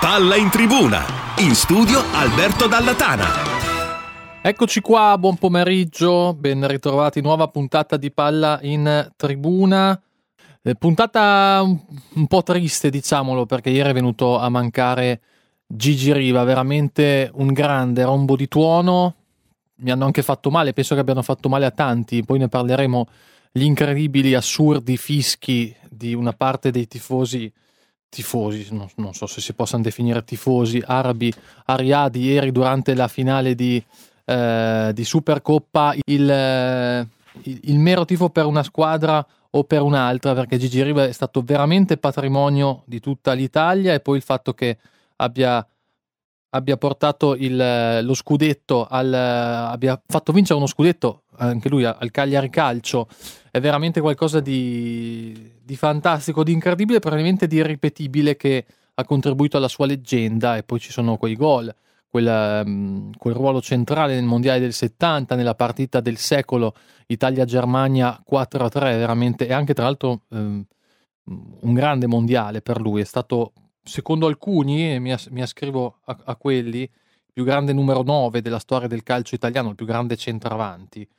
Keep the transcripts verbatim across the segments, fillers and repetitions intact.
Palla in tribuna, in studio Alberto Dalla Tana. Eccoci qua, buon pomeriggio, ben ritrovati, nuova puntata di Palla in tribuna. Eh, puntata un, un po' triste, diciamolo, perché ieri è venuto a mancare Gigi Riva, veramente un grande rombo di tuono. Mi hanno anche fatto male, penso che abbiano fatto male a tanti, poi ne parleremo. Gli incredibili, assurdi fischi di una parte dei tifosi tifosi, non, non so se si possano definire tifosi arabi a Riyadh ieri durante la finale di, eh, di Supercoppa, il, eh, il, il mero tifo per una squadra o per un'altra, perché Gigi Riva è stato veramente patrimonio di tutta l'Italia, e poi il fatto che abbia abbia portato il, lo scudetto al, abbia fatto vincere uno scudetto anche lui al Cagliari Calcio è veramente qualcosa di, di fantastico, di incredibile, probabilmente di irripetibile, che ha contribuito alla sua leggenda. E poi ci sono quei gol, quel, quel ruolo centrale nel mondiale del settanta, nella partita del secolo Italia-Germania quattro a tre, veramente, e anche tra l'altro um, un grande mondiale per lui. È stato, secondo alcuni, e mi, as- mi ascrivo a-, a quelli, il più grande numero nove della storia del calcio italiano, il più grande centravanti.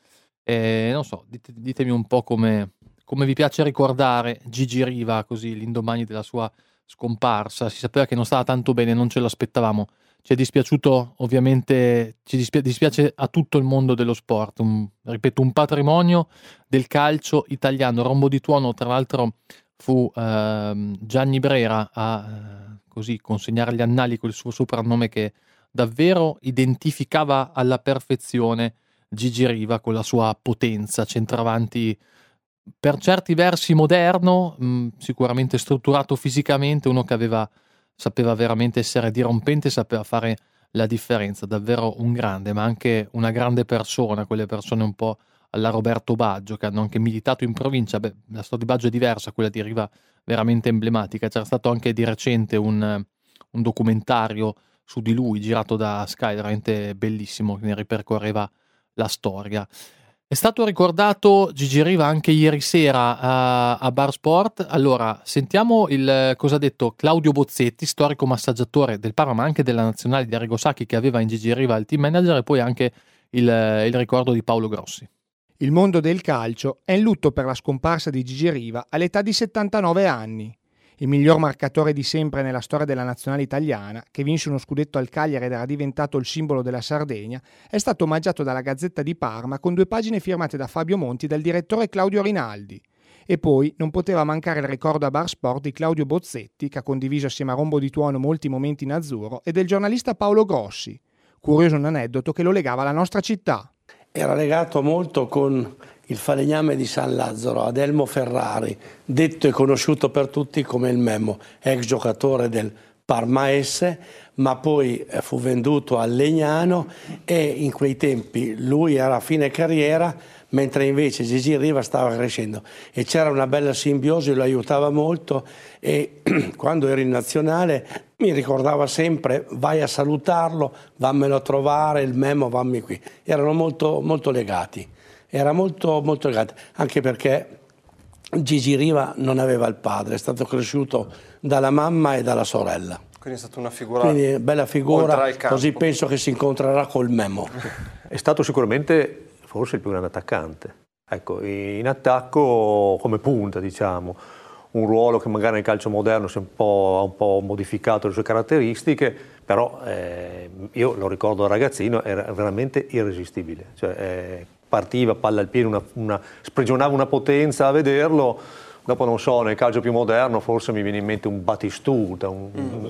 E non so, dite- ditemi un po' come, come vi piace ricordare Gigi Riva, così l'indomani della sua scomparsa. Si sapeva che non stava tanto bene, non ce lo aspettavamo. Ci è dispiaciuto, ovviamente, ci dispia- dispiace a tutto il mondo dello sport. Un, ripeto, un patrimonio del calcio italiano, rombo di tuono. Tra l'altro fu uh, Gianni Brera a uh, così consegnare agli annali quel suo soprannome che davvero identificava alla perfezione Gigi Riva, con la sua potenza, centravanti per certi versi moderno, mh, sicuramente strutturato fisicamente, uno che aveva, sapeva veramente essere dirompente, sapeva fare la differenza, davvero un grande, ma anche una grande persona, quelle persone un po' alla Roberto Baggio, che hanno anche militato in provincia. Beh, la storia di Baggio è diversa, quella di Riva veramente emblematica. C'era stato anche di recente un, un documentario su di lui, girato da Sky, veramente bellissimo, che ne ripercorreva la storia. È stato ricordato Gigi Riva anche ieri sera a, a Bar Sport. Allora, sentiamo il, cosa ha detto Claudio Bozzetti, storico massaggiatore del Parma, ma anche della nazionale di Arrigo Sacchi, che aveva in Gigi Riva il team manager, e poi anche il, il ricordo di Paolo Grossi. Il mondo del calcio è in lutto per la scomparsa di Gigi Riva all'età di settantanove anni. Il miglior marcatore di sempre nella storia della nazionale italiana, che vinse uno scudetto al Cagliari ed era diventato il simbolo della Sardegna, è stato omaggiato dalla Gazzetta di Parma con due pagine firmate da Fabio Monti e dal direttore Claudio Rinaldi. E poi non poteva mancare il ricordo a Bar Sport di Claudio Bozzetti, che ha condiviso assieme a Rombo di Tuono molti momenti in azzurro, e del giornalista Paolo Grossi. Curioso un aneddoto che lo legava alla nostra città. Era legato molto con il falegname di San Lazzaro, Adelmo Ferrari, detto e conosciuto per tutti come il Memmo, ex giocatore del Parma S, ma poi fu venduto al Legnano, e in quei tempi lui era a fine carriera, mentre invece Gigi Riva stava crescendo, e c'era una bella simbiosi, lo aiutava molto, e quando ero in nazionale mi ricordava sempre: vai a salutarlo, vammelo a trovare, il Memmo, vammi qui. Erano molto, molto legati, era molto, molto legati, anche perché Gigi Riva non aveva il padre, è stato cresciuto dalla mamma e dalla sorella. Quindi è stata una figura, quindi bella figura, così penso che si incontrerà col Memmo. È stato sicuramente forse il più grande attaccante, ecco, in attacco come punta, diciamo, un ruolo che magari nel calcio moderno si è un po', ha un po' modificato le sue caratteristiche, però eh, io lo ricordo da ragazzino, era veramente irresistibile, cioè, eh, partiva palla al piede, una, una, sprigionava una potenza a vederlo. Dopo non so, nel calcio più moderno forse mi viene in mente un Batistuta, un, mm.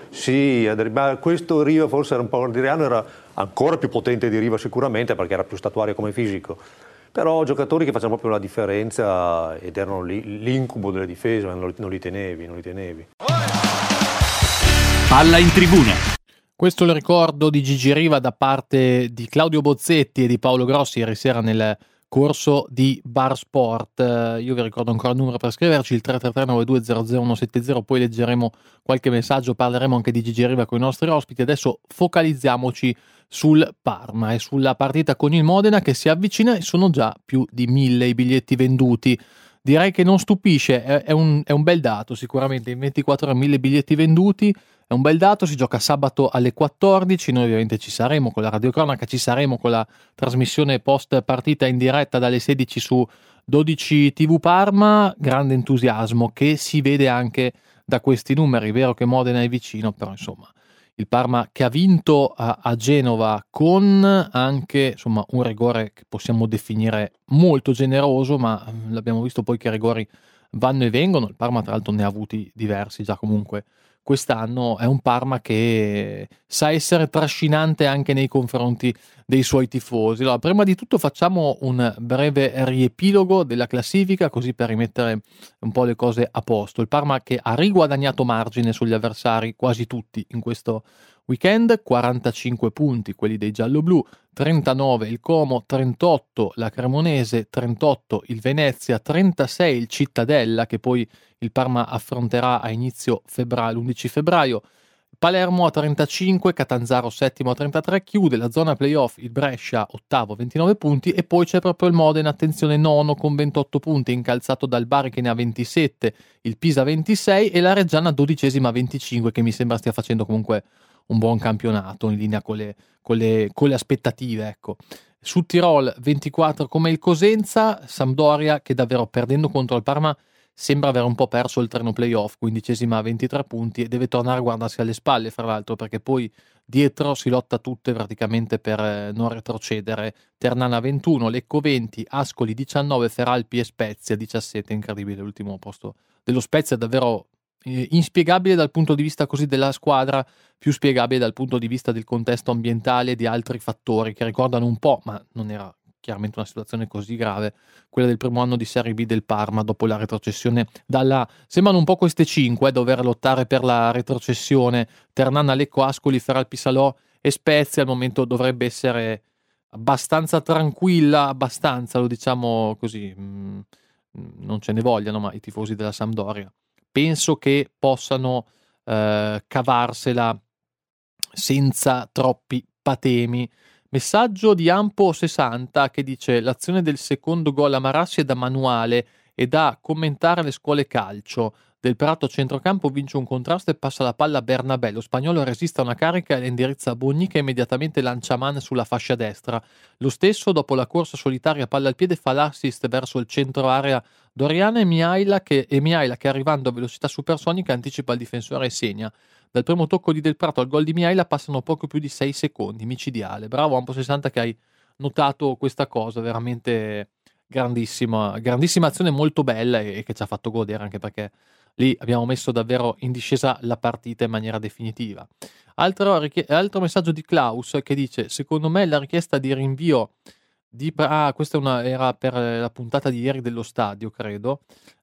sì, ma questo Riva forse era un po', Adriano era ancora più potente di Riva sicuramente, perché era più statuario come fisico, però giocatori che facevano proprio la differenza ed erano lì, l'incubo delle difese, non, non li tenevi, non li tenevi. Palla in tribuna. Questo è il ricordo di Gigi Riva da parte di Claudio Bozzetti e di Paolo Grossi ieri sera nel corso di Bar Sport. Io vi ricordo ancora il numero per scriverci, il tre tre tre nove due zero zero uno sette zero, poi leggeremo qualche messaggio, parleremo anche di Gigi Riva con i nostri ospiti. Adesso focalizziamoci sul Parma e sulla partita con il Modena che si avvicina, e sono già più di mille i biglietti venduti. direi che non stupisce, è, è, un, è un bel dato sicuramente, in ventiquattro ore mille biglietti venduti, è un bel dato, si gioca sabato alle quattordici, noi ovviamente ci saremo con la radiocronaca, ci saremo con la trasmissione post partita in diretta dalle sedici su dodici tivù Parma, grande entusiasmo che si vede anche da questi numeri, è vero che Modena è vicino, però insomma il Parma che ha vinto a, a Genova con anche insomma un rigore che possiamo definire molto generoso, ma l'abbiamo visto poi che rigori vanno e vengono, il Parma tra l'altro ne ha avuti diversi già comunque quest'anno, è un Parma che sa essere trascinante anche nei confronti dei suoi tifosi. Allora, prima di tutto facciamo un breve riepilogo della classifica, così per rimettere un po' le cose a posto. Il Parma che ha riguadagnato margine sugli avversari quasi tutti in questo weekend, quarantacinque punti quelli dei gialloblu, trentanove il Como, trentotto la Cremonese, trentotto il Venezia, trentasei il Cittadella che poi il Parma affronterà a inizio febbraio, l'undici febbraio, Palermo a trentacinque, Catanzaro settimo a trentatré, chiude la zona playoff il Brescia ottavo ventinove punti e poi c'è proprio il Modena, attenzione, nono con ventotto punti, incalzato dal Bari che ne ha ventisette, il Pisa ventisei e la Reggiana dodicesima a venticinque che mi sembra stia facendo comunque un buon campionato in linea con le, con le, con le aspettative, ecco. Su Tirol ventiquattro come il Cosenza, Sampdoria che davvero perdendo contro il Parma sembra aver un po' perso il treno playoff, quindicesima a ventitré punti e deve tornare a guardarsi alle spalle fra l'altro perché poi dietro si lotta tutte praticamente per non retrocedere. Ternana ventuno, Lecco venti, Ascoli diciannove, Feralpi e Spezia diciassette, incredibile l'ultimo posto dello Spezia, davvero inspiegabile dal punto di vista così della squadra, più spiegabile dal punto di vista del contesto ambientale e di altri fattori che ricordano un po', ma non era chiaramente una situazione così grave, quella del primo anno di Serie B del Parma dopo la retrocessione dalla... Sembrano un po' queste cinque, eh, dover lottare per la retrocessione, Ternana, Lecco, Ascoli, Feralpi, Salò e Spezia, al momento dovrebbe essere abbastanza tranquilla, abbastanza, lo diciamo così, mh, non ce ne vogliano, ma i tifosi della Sampdoria penso che possano eh, cavarsela senza troppi patemi. Messaggio di Ampo sessanta che dice: l'azione del secondo gol a Marassi è da manuale e da commentare le scuole calcio. Del Prato a centrocampo vince un contrasto e passa la palla a Bernabé. Lo spagnolo resiste a una carica e la indirizza a Bogni che immediatamente lancia Man sulla fascia destra. Lo stesso dopo la corsa solitaria palla al piede fa l'assist verso il centro area Doriana e Mihaila che, e Mihaila che arrivando a velocità supersonica anticipa il difensore e segna. Dal primo tocco di Del Prato al gol di Mihaila passano poco più di sei secondi, micidiale. Bravo Ampo sessanta che hai notato questa cosa, veramente grandissima, grandissima azione, molto bella e, e che ci ha fatto godere anche perché lì abbiamo messo davvero in discesa la partita in maniera definitiva. Altro, altro messaggio di Klaus che dice: secondo me la richiesta di rinvio di, ah, questa è una, era per la puntata di ieri dello stadio, credo.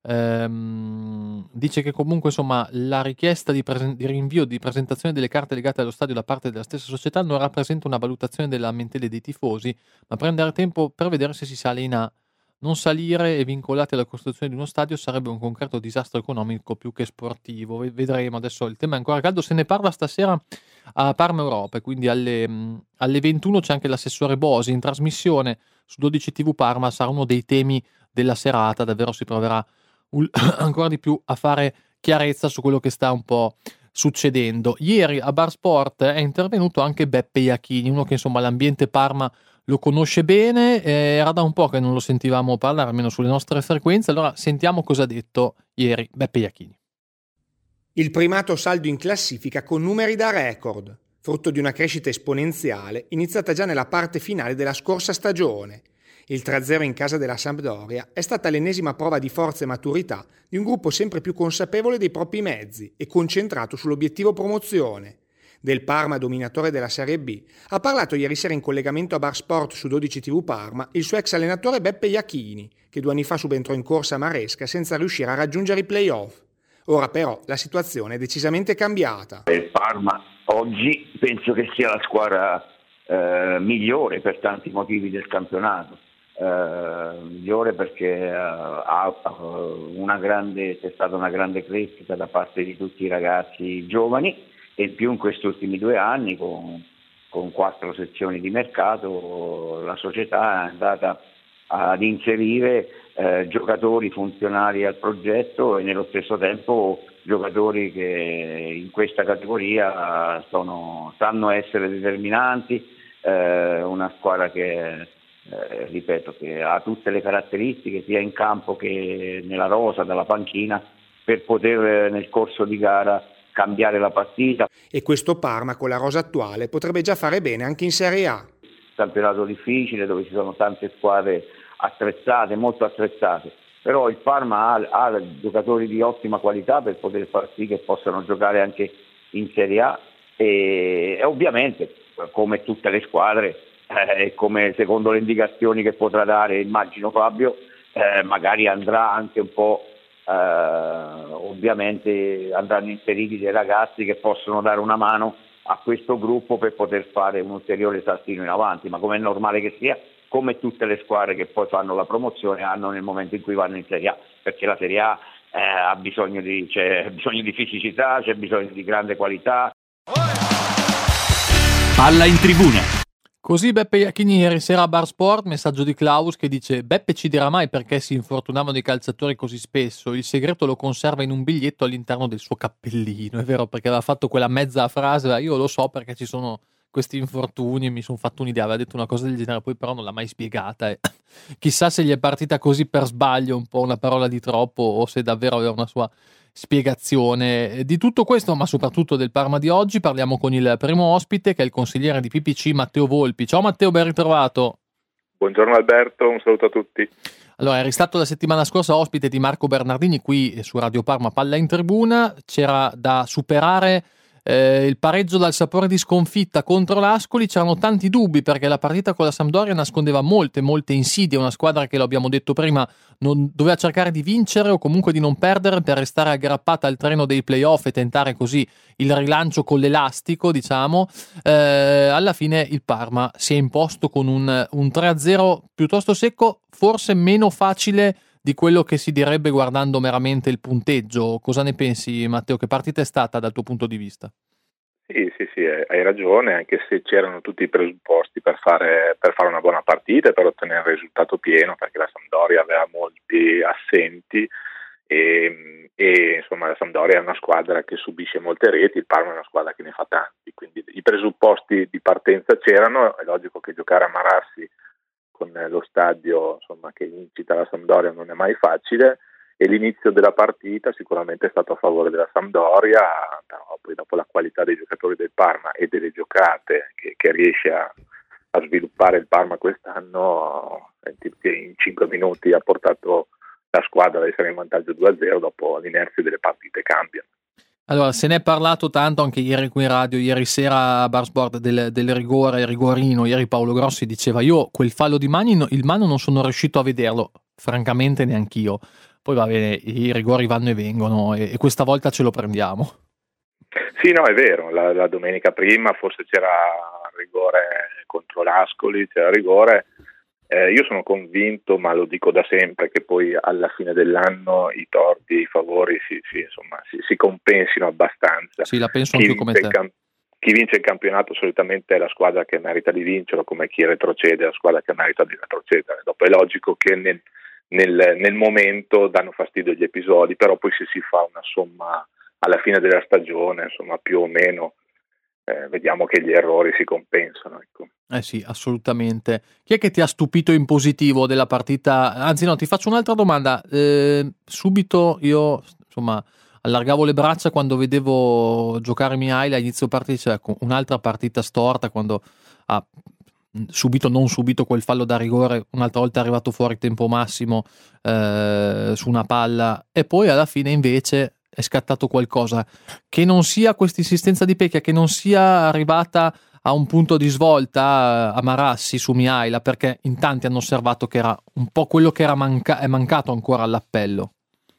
Ehm, dice che comunque insomma la richiesta di, presen- di rinvio di presentazione delle carte legate allo stadio da parte della stessa società non rappresenta una valutazione della lamentele dei tifosi, ma prendere tempo per vedere se si sale in A. Non salire e vincolati alla costruzione di uno stadio sarebbe un concreto disastro economico più che sportivo. Vedremo, adesso il tema è ancora caldo, se ne parla stasera a Parma Europa, quindi alle, alle ventuno c'è anche l'assessore Bosi in trasmissione su dodici tivù Parma, sarà uno dei temi della serata, davvero si proverà un, ancora di più a fare chiarezza su quello che sta un po' succedendo. Ieri a Bar Sport è intervenuto anche Beppe Iachini, uno che insomma l'ambiente Parma lo conosce bene, eh, era da un po' che non lo sentivamo parlare, almeno sulle nostre frequenze, allora sentiamo cosa ha detto ieri Beppe Iachini. Il primato saldo in classifica con numeri da record, frutto di una crescita esponenziale iniziata già nella parte finale della scorsa stagione. Il tre a zero in casa della Sampdoria è stata l'ennesima prova di forza e maturità di un gruppo sempre più consapevole dei propri mezzi e concentrato sull'obiettivo promozione. Del Parma dominatore della Serie B ha parlato ieri sera in collegamento a Bar Sport su dodici tivù Parma il suo ex allenatore Beppe Iachini, che due anni fa subentrò in corsa a Maresca senza riuscire a raggiungere i play-off. Ora però la situazione è decisamente cambiata. Il Parma oggi penso che sia la squadra eh, migliore per tanti motivi del campionato. Eh, migliore perché eh, ha una grande, c'è stata una grande crescita da parte di tutti i ragazzi giovani e in più in questi ultimi due anni con, con quattro sezioni di mercato la società è andata ad inserire eh, giocatori funzionali al progetto e nello stesso tempo giocatori che in questa categoria sono, sanno essere determinanti, eh, una squadra che eh, ripeto che ha tutte le caratteristiche sia in campo che nella rosa, dalla panchina, per poter nel corso di gara cambiare la partita. E questo Parma con la rosa attuale potrebbe già fare bene anche in Serie A. Campionato difficile dove ci sono tante squadre attrezzate, molto attrezzate, però il Parma ha, ha giocatori di ottima qualità per poter far sì che possano giocare anche in Serie A e, e ovviamente come tutte le squadre e eh, come secondo le indicazioni che potrà dare immagino Fabio eh, magari andrà anche un po' eh, ovviamente andranno inseriti dei ragazzi che possono dare una mano a questo gruppo per poter fare un ulteriore saltino in avanti, ma come è normale che sia, come tutte le squadre che poi fanno la promozione hanno nel momento in cui vanno in Serie A, perché la Serie A eh, ha bisogno di, c'è bisogno di fisicità, c'è bisogno di grande qualità. Palla in tribuna. Così Beppe Iachini ieri sera a Bar Sport, messaggio di Klaus che dice: Beppe ci dirà mai perché si infortunavano i calciatori così spesso, il segreto lo conserva in un biglietto all'interno del suo cappellino. È vero, perché aveva fatto quella mezza frase, io lo so perché ci sono questi infortuni, mi sono fatto un'idea, aveva detto una cosa del genere, poi però non l'ha mai spiegata e chissà se gli è partita così per sbaglio un po' una parola di troppo o se davvero aveva una sua spiegazione. Di tutto questo, ma soprattutto del Parma di oggi, parliamo con il primo ospite che è il consigliere di P P C Matteo Volpi. Ciao Matteo, ben ritrovato. Buongiorno Alberto, un saluto a tutti. Allora, eri stato la settimana scorsa ospite di Marco Bernardini qui su Radio Parma Palla in Tribuna, c'era da superare Eh, il pareggio dal sapore di sconfitta contro l'Ascoli, c'erano tanti dubbi perché la partita con la Sampdoria nascondeva molte molte insidie, una squadra che, lo abbiamo detto prima, non doveva cercare di vincere o comunque di non perdere per restare aggrappata al treno dei playoff e tentare così il rilancio con l'elastico, diciamo. Eh, alla fine il Parma si è imposto con un, un tre a zero piuttosto secco, forse meno facile di quello che si direbbe guardando meramente il punteggio. Cosa ne pensi, Matteo? Che partita è stata dal tuo punto di vista? Sì, sì, sì, hai ragione, anche se c'erano tutti i presupposti per fare, per fare una buona partita e per ottenere il risultato pieno, perché la Sampdoria aveva molti assenti e, e insomma la Sampdoria è una squadra che subisce molte reti, il Parma è una squadra che ne fa tanti, quindi i presupposti di partenza c'erano, è logico che giocare a Marassi con lo stadio insomma, che incita la Sampdoria non è mai facile e l'inizio della partita sicuramente è stato a favore della Sampdoria, però poi dopo la qualità dei giocatori del Parma e delle giocate che, che riesce a, a sviluppare il Parma quest'anno, che in cinque minuti ha portato la squadra ad essere in vantaggio due a zero, dopo l'inerzia delle partite cambiano. Allora, se ne è parlato tanto anche ieri qui in radio, ieri sera a Bar Sport del, del rigore, il rigorino, ieri Paolo Grossi diceva io quel fallo di Mani, il mano non sono riuscito a vederlo, francamente neanch'io, poi va bene, i rigori vanno e vengono e, e questa volta ce lo prendiamo. Sì, no, è vero, la, la domenica prima forse c'era rigore contro l'Ascoli, c'era rigore. Eh, io sono convinto, ma lo dico da sempre, che poi alla fine dell'anno i torti e i favori si, si, insomma, si, si compensino abbastanza. Sì, la penso anche come te. Cam- chi vince il campionato solitamente è la squadra che merita di vincerlo, come chi retrocede è la squadra che merita di retrocedere. Dopo è logico che nel, nel, nel momento danno fastidio gli episodi, però poi se si fa una somma alla fine della stagione, insomma più o meno, Eh, vediamo che gli errori si compensano. Ecco. Eh sì, assolutamente. Chi è che ti ha stupito in positivo della partita? Anzi no, ti faccio un'altra domanda. Eh, subito io, insomma, allargavo le braccia quando vedevo giocare Mihail a inizio partita, cioè un'altra partita storta quando ha subito, non subito quel fallo da rigore, un'altra volta è arrivato fuori tempo massimo eh, su una palla e poi alla fine invece è scattato qualcosa che non sia questa insistenza di Pecchia, che non sia arrivata a un punto di svolta a Marassi su Mihaila, perché in tanti hanno osservato che era un po' quello che era manca- è mancato ancora all'appello.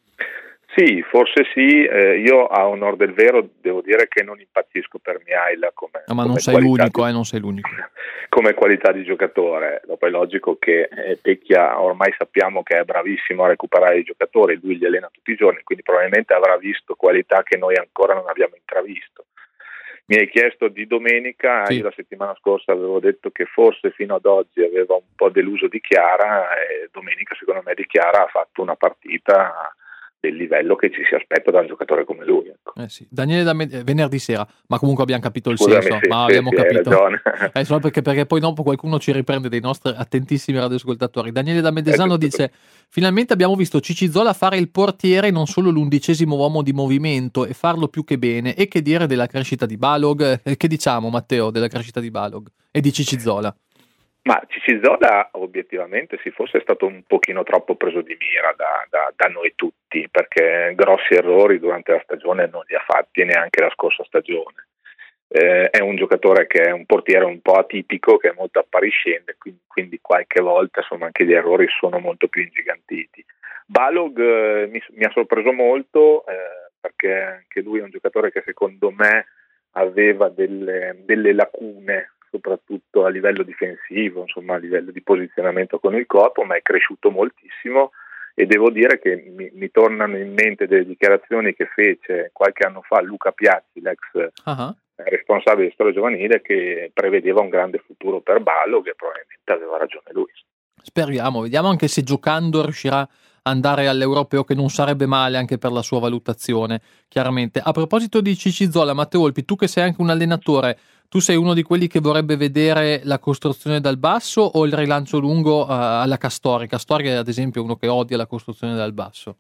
Sì, forse sì, eh, io a onor del vero devo dire che non impazzisco per Mihaila come, no, ma come non sei l'unico, di, eh, non sei l'unico. come qualità di giocatore. Dopo è logico che eh, Pecchia ormai sappiamo che è bravissimo a recuperare i giocatori, lui li allena tutti i giorni, quindi probabilmente avrà visto qualità che noi ancora non abbiamo intravisto. mi hai chiesto di domenica, sì. Io la settimana scorsa avevo detto che forse fino ad oggi aveva un po' deluso Di Chiara, e domenica secondo me Di Chiara ha fatto una partita del livello che ci si aspetta da un giocatore come lui. Ecco. Eh sì. Daniele da me- venerdì sera, ma comunque abbiamo capito il Scusami, senso, sì, ma sì, abbiamo sì, capito. Hai È solo perché, perché poi dopo qualcuno ci riprende, dei nostri attentissimi radioascoltatori. Daniele da Medesano eh, dice: finalmente abbiamo visto Cicci Zola fare il portiere, non solo l'undicesimo uomo di movimento, e farlo più che bene. E che dire della crescita di Balog? Eh, che diciamo, Matteo, della crescita di Balog e di Cicci Zola? Ma Cicci Zola obiettivamente sì, forse è stato un pochino troppo preso di mira da, da, da noi tutti, perché grossi errori durante la stagione non li ha fatti neanche la scorsa stagione. Eh, è un giocatore che è un portiere un po' atipico, che è molto appariscente, quindi, quindi qualche volta insomma anche gli errori sono molto più ingigantiti. Balog eh, mi, mi ha sorpreso molto eh, perché anche lui è un giocatore che secondo me aveva delle, delle lacune, soprattutto a livello difensivo, insomma a livello di posizionamento con il corpo, ma è cresciuto moltissimo, e devo dire che mi, mi tornano in mente delle dichiarazioni che fece qualche anno fa Luca Piazzi, l'ex uh-huh. responsabile di storia giovanile, che prevedeva un grande futuro per Ballo, che probabilmente aveva ragione lui. Speriamo, vediamo anche se giocando riuscirà a andare all'Europeo, che non sarebbe male anche per la sua valutazione, chiaramente. A proposito di Cicci Zola, Matteo Volpi, tu che sei anche un allenatore, tu sei uno di quelli che vorrebbe vedere la costruzione dal basso o il rilancio lungo uh, alla Castori? Castori è ad esempio uno che odia la costruzione dal basso.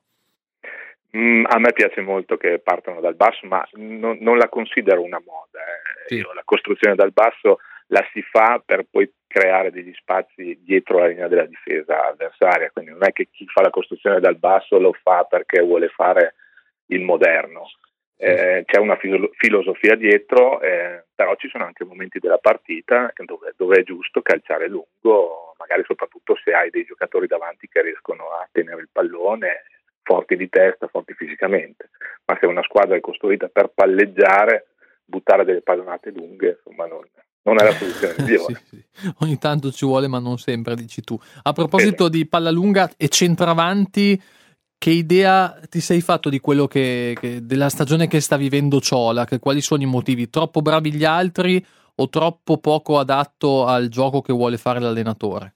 Mm, a me piace molto che partano dal basso, ma non, non la considero una moda. Eh. Sì. Io, la costruzione dal basso la si fa per poi creare degli spazi dietro la linea della difesa avversaria, quindi non è che chi fa la costruzione dal basso lo fa perché vuole fare il moderno. Eh, c'è una filo- filosofia dietro, eh, però ci sono anche momenti della partita dove, dove è giusto calciare lungo, magari soprattutto se hai dei giocatori davanti che riescono a tenere il pallone, forti di testa, forti fisicamente. Ma se una squadra è costruita per palleggiare, buttare delle pallonate lunghe, insomma non, non è la soluzione migliore. sì, sì. Ogni tanto ci vuole, ma non sempre, dici tu. A proposito esatto. di palla lunga e centravanti, che idea ti sei fatto di quello che, che della stagione che sta vivendo Ciola? Che quali sono i motivi? Troppo bravi gli altri o troppo poco adatto al gioco che vuole fare l'allenatore?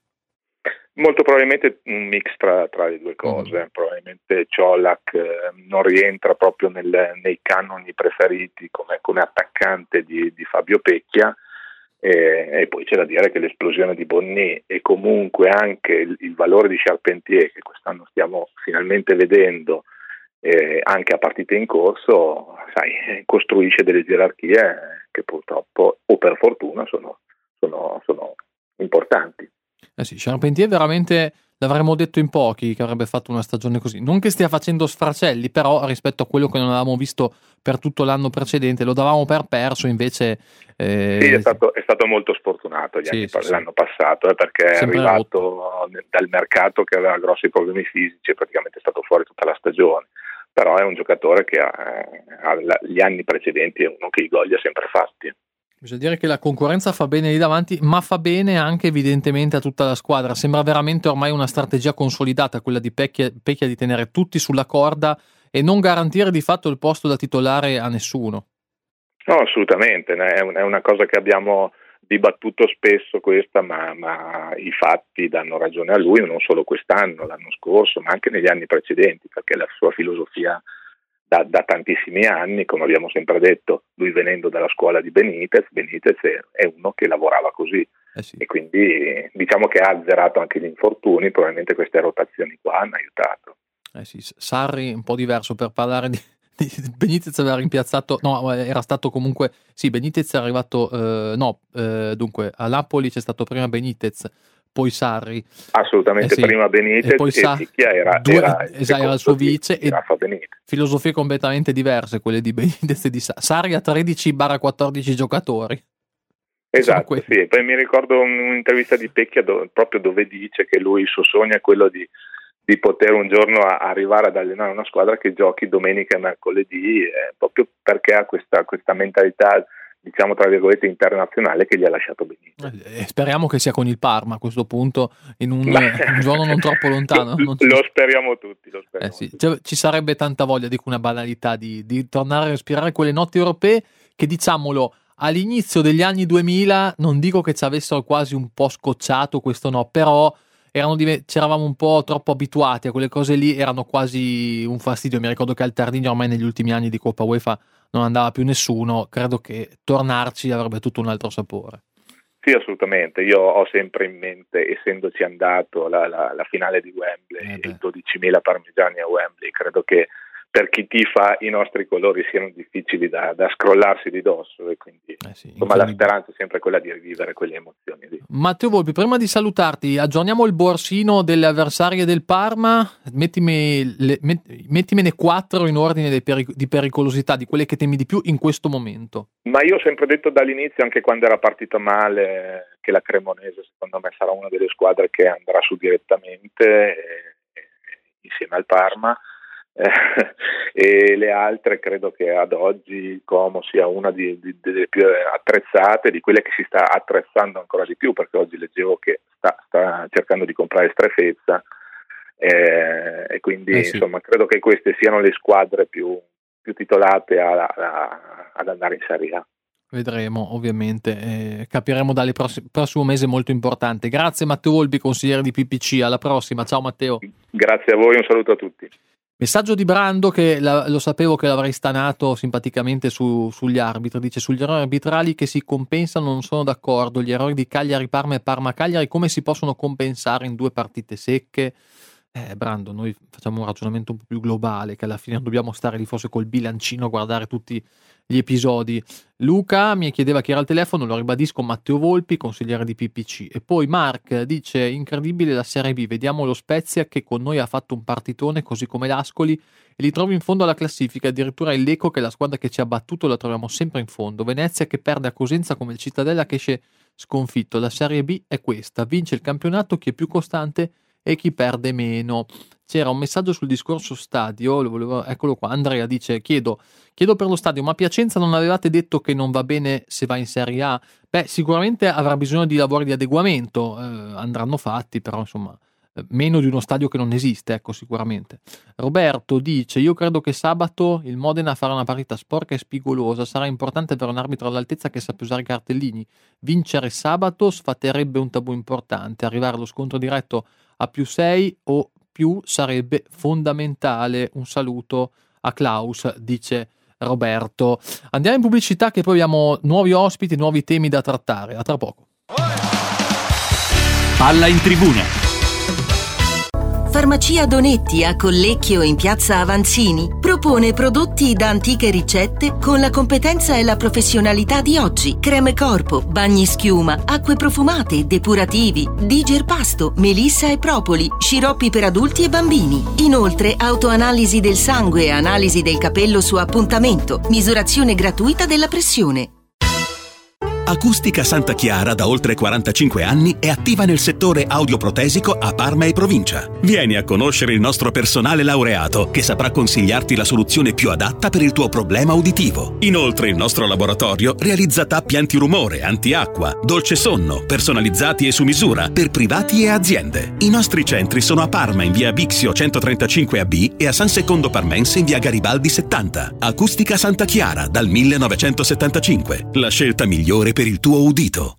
Molto probabilmente un mix tra, tra le due cose. Mm. Probabilmente Ciolac eh, non rientra proprio nel, nei canoni preferiti come, come attaccante di, di Fabio Pecchia. E, e poi c'è da dire che l'esplosione di Bonny e comunque anche il, il valore di Charpentier, che quest'anno stiamo finalmente vedendo eh, anche a partite in corso, sai, costruisce delle gerarchie che purtroppo o per fortuna sono, sono, sono importanti. Eh sì, Charpentier veramente l'avremmo detto in pochi che avrebbe fatto una stagione così. Non che stia facendo sfracelli, però rispetto a quello che non avevamo visto per tutto l'anno precedente, lo davamo per perso, invece... Eh... Sì, è stato, è stato molto sfortunato gli anni, sì, sì, l'anno passato, eh, perché è arrivato rotto. dal mercato che aveva grossi problemi fisici e praticamente è stato fuori tutta la stagione. Però è un giocatore che ha, ha gli anni precedenti, è uno che i gol li ha sempre fatti. Bisogna dire che la concorrenza fa bene lì davanti, ma fa bene anche evidentemente a tutta la squadra. Sembra veramente ormai una strategia consolidata quella di Pecchia, Pecchia di tenere tutti sulla corda e non garantire di fatto il posto da titolare a nessuno. No, assolutamente, è una cosa che abbiamo dibattuto spesso questa, ma, ma i fatti danno ragione a lui, non solo quest'anno, l'anno scorso, ma anche negli anni precedenti, perché la sua filosofia Da, da tantissimi anni, come abbiamo sempre detto, lui venendo dalla scuola di Benitez, Benitez è uno che lavorava così eh sì. e quindi diciamo che ha azzerato anche gli infortuni, probabilmente queste rotazioni qua hanno aiutato. Eh sì, Sarri un po' diverso per parlare di, di Benitez, aveva rimpiazzato, no, era stato comunque, sì, Benitez è arrivato, eh, no, eh, dunque a Napoli c'è stato prima Benitez, poi Sarri, assolutamente, eh sì. prima Benitez e, poi e Sa- Picchia era, due, era, il, esatto, era il suo vice di, e di filosofie completamente diverse quelle di Benitez e di Sa- Sarri a tredici quattordici giocatori. Esatto, sì. Poi mi ricordo un'intervista di Pecchia do, proprio dove dice che lui il suo sogno è quello di, di poter un giorno a, arrivare ad allenare una squadra che giochi domenica e mercoledì, eh, proprio perché ha questa, questa mentalità, diciamo tra virgolette internazionale, che gli ha lasciato benissimo. Eh, speriamo che sia con il Parma a questo punto, in un, un giorno non troppo lontano. Non lo so. speriamo tutti. Lo speriamo eh sì. tutti. Cioè, ci sarebbe tanta voglia, dico una banalità, di, di tornare a respirare quelle notti europee che, diciamolo, all'inizio degli anni duemila non dico che ci avessero quasi un po' scocciato, questo no, però erano div- c'eravamo un po' troppo abituati a quelle cose lì, erano quasi un fastidio. Mi ricordo che al Tardini ormai negli ultimi anni di Coppa UEFA non andava più nessuno, credo che tornarci avrebbe tutto un altro sapore. Sì, assolutamente. Io ho sempre in mente, essendoci andato la, la, la finale di Wembley, eh i dodicimila parmigiani a Wembley, credo che per chi tifa i nostri colori siano difficili da, da scrollarsi di dosso, e quindi eh sì, insomma la speranza è sempre quella di rivivere quelle emozioni lì. Matteo Volpi, prima di salutarti, aggiorniamo il borsino delle avversarie del Parma, mettimi le, met, mettimene quattro in ordine di, peric- di pericolosità, di quelle che temi di più in questo momento. Ma io ho sempre detto dall'inizio, anche quando era partita male, che la Cremonese secondo me sarà una delle squadre che andrà su direttamente eh, insieme al Parma. Eh, e le altre credo che ad oggi Como sia una di, di, delle più attrezzate, di quelle che si sta attrezzando ancora di più, perché oggi leggevo che sta, sta cercando di comprare Strefezza eh, e quindi eh sì. insomma credo che queste siano le squadre più, più titolate a, a, ad andare in Serie A. Vedremo, ovviamente, eh, capiremo dalle prossime, prossimo mese molto importante. Grazie Matteo Volpi, consigliere di P P C, alla prossima, ciao Matteo. Grazie a voi, un saluto a tutti. Messaggio di Brando, che la, lo sapevo che l'avrei stanato simpaticamente su, sugli arbitri, dice: sugli errori arbitrali che si compensano non sono d'accordo, gli errori di Cagliari-Parma e Parma-Cagliari come si possono compensare in due partite secche? Eh, Brando, noi facciamo un ragionamento un po' più globale, che alla fine non dobbiamo stare lì forse col bilancino a guardare tutti gli episodi. Luca mi chiedeva chi era al telefono, lo ribadisco, Matteo Volpi, consigliere di P P C. E poi Mark dice: incredibile la Serie B, vediamo lo Spezia che con noi ha fatto un partitone, così come l'Ascoli, e li trovo in fondo alla classifica, addirittura il Lecco che è la squadra che ci ha battuto la troviamo sempre in fondo, Venezia che perde a Cosenza come il Cittadella che esce sconfitto. La Serie B è questa, vince il campionato chi è più costante e chi perde meno. C'era un messaggio sul discorso stadio, lo volevo, eccolo qua. Andrea dice: chiedo, chiedo per lo stadio, ma Piacenza non avevate detto che non va bene se va in Serie A? Beh, sicuramente avrà bisogno di lavori di adeguamento, eh, andranno fatti, però insomma eh, meno di uno stadio che non esiste, ecco, sicuramente. Roberto dice: io credo che sabato il Modena farà una partita sporca e spigolosa, sarà importante per un arbitro all'altezza che sappia usare i cartellini. Vincere sabato sfatterebbe un tabù importante, arrivare allo scontro diretto a più sei o più sarebbe fondamentale. Un saluto a Klaus, dice Roberto. Andiamo in pubblicità, che poi abbiamo nuovi ospiti, nuovi temi da trattare. A tra poco. Palla in tribuna. Farmacia Donetti a Collecchio in piazza Avanzini propone prodotti da antiche ricette con la competenza e la professionalità di oggi. Creme corpo, bagni schiuma, acque profumate, depurativi, digerpasto, melissa e propoli, sciroppi per adulti e bambini. Inoltre autoanalisi del sangue e analisi del capello su appuntamento, misurazione gratuita della pressione. Acustica Santa Chiara da oltre quarantacinque anni è attiva nel settore audioprotesico a Parma e provincia. Vieni a conoscere il nostro personale laureato che saprà consigliarti la soluzione più adatta per il tuo problema uditivo. Inoltre il nostro laboratorio realizza tappi antirumore, antiacqua, dolce sonno, personalizzati e su misura per privati e aziende. I nostri centri sono a Parma in via Bixio centotrentacinque A B e a San Secondo Parmense in via Garibaldi settanta. Acustica Santa Chiara dal millenovecentosettantacinque. La scelta migliore per il tuo udito.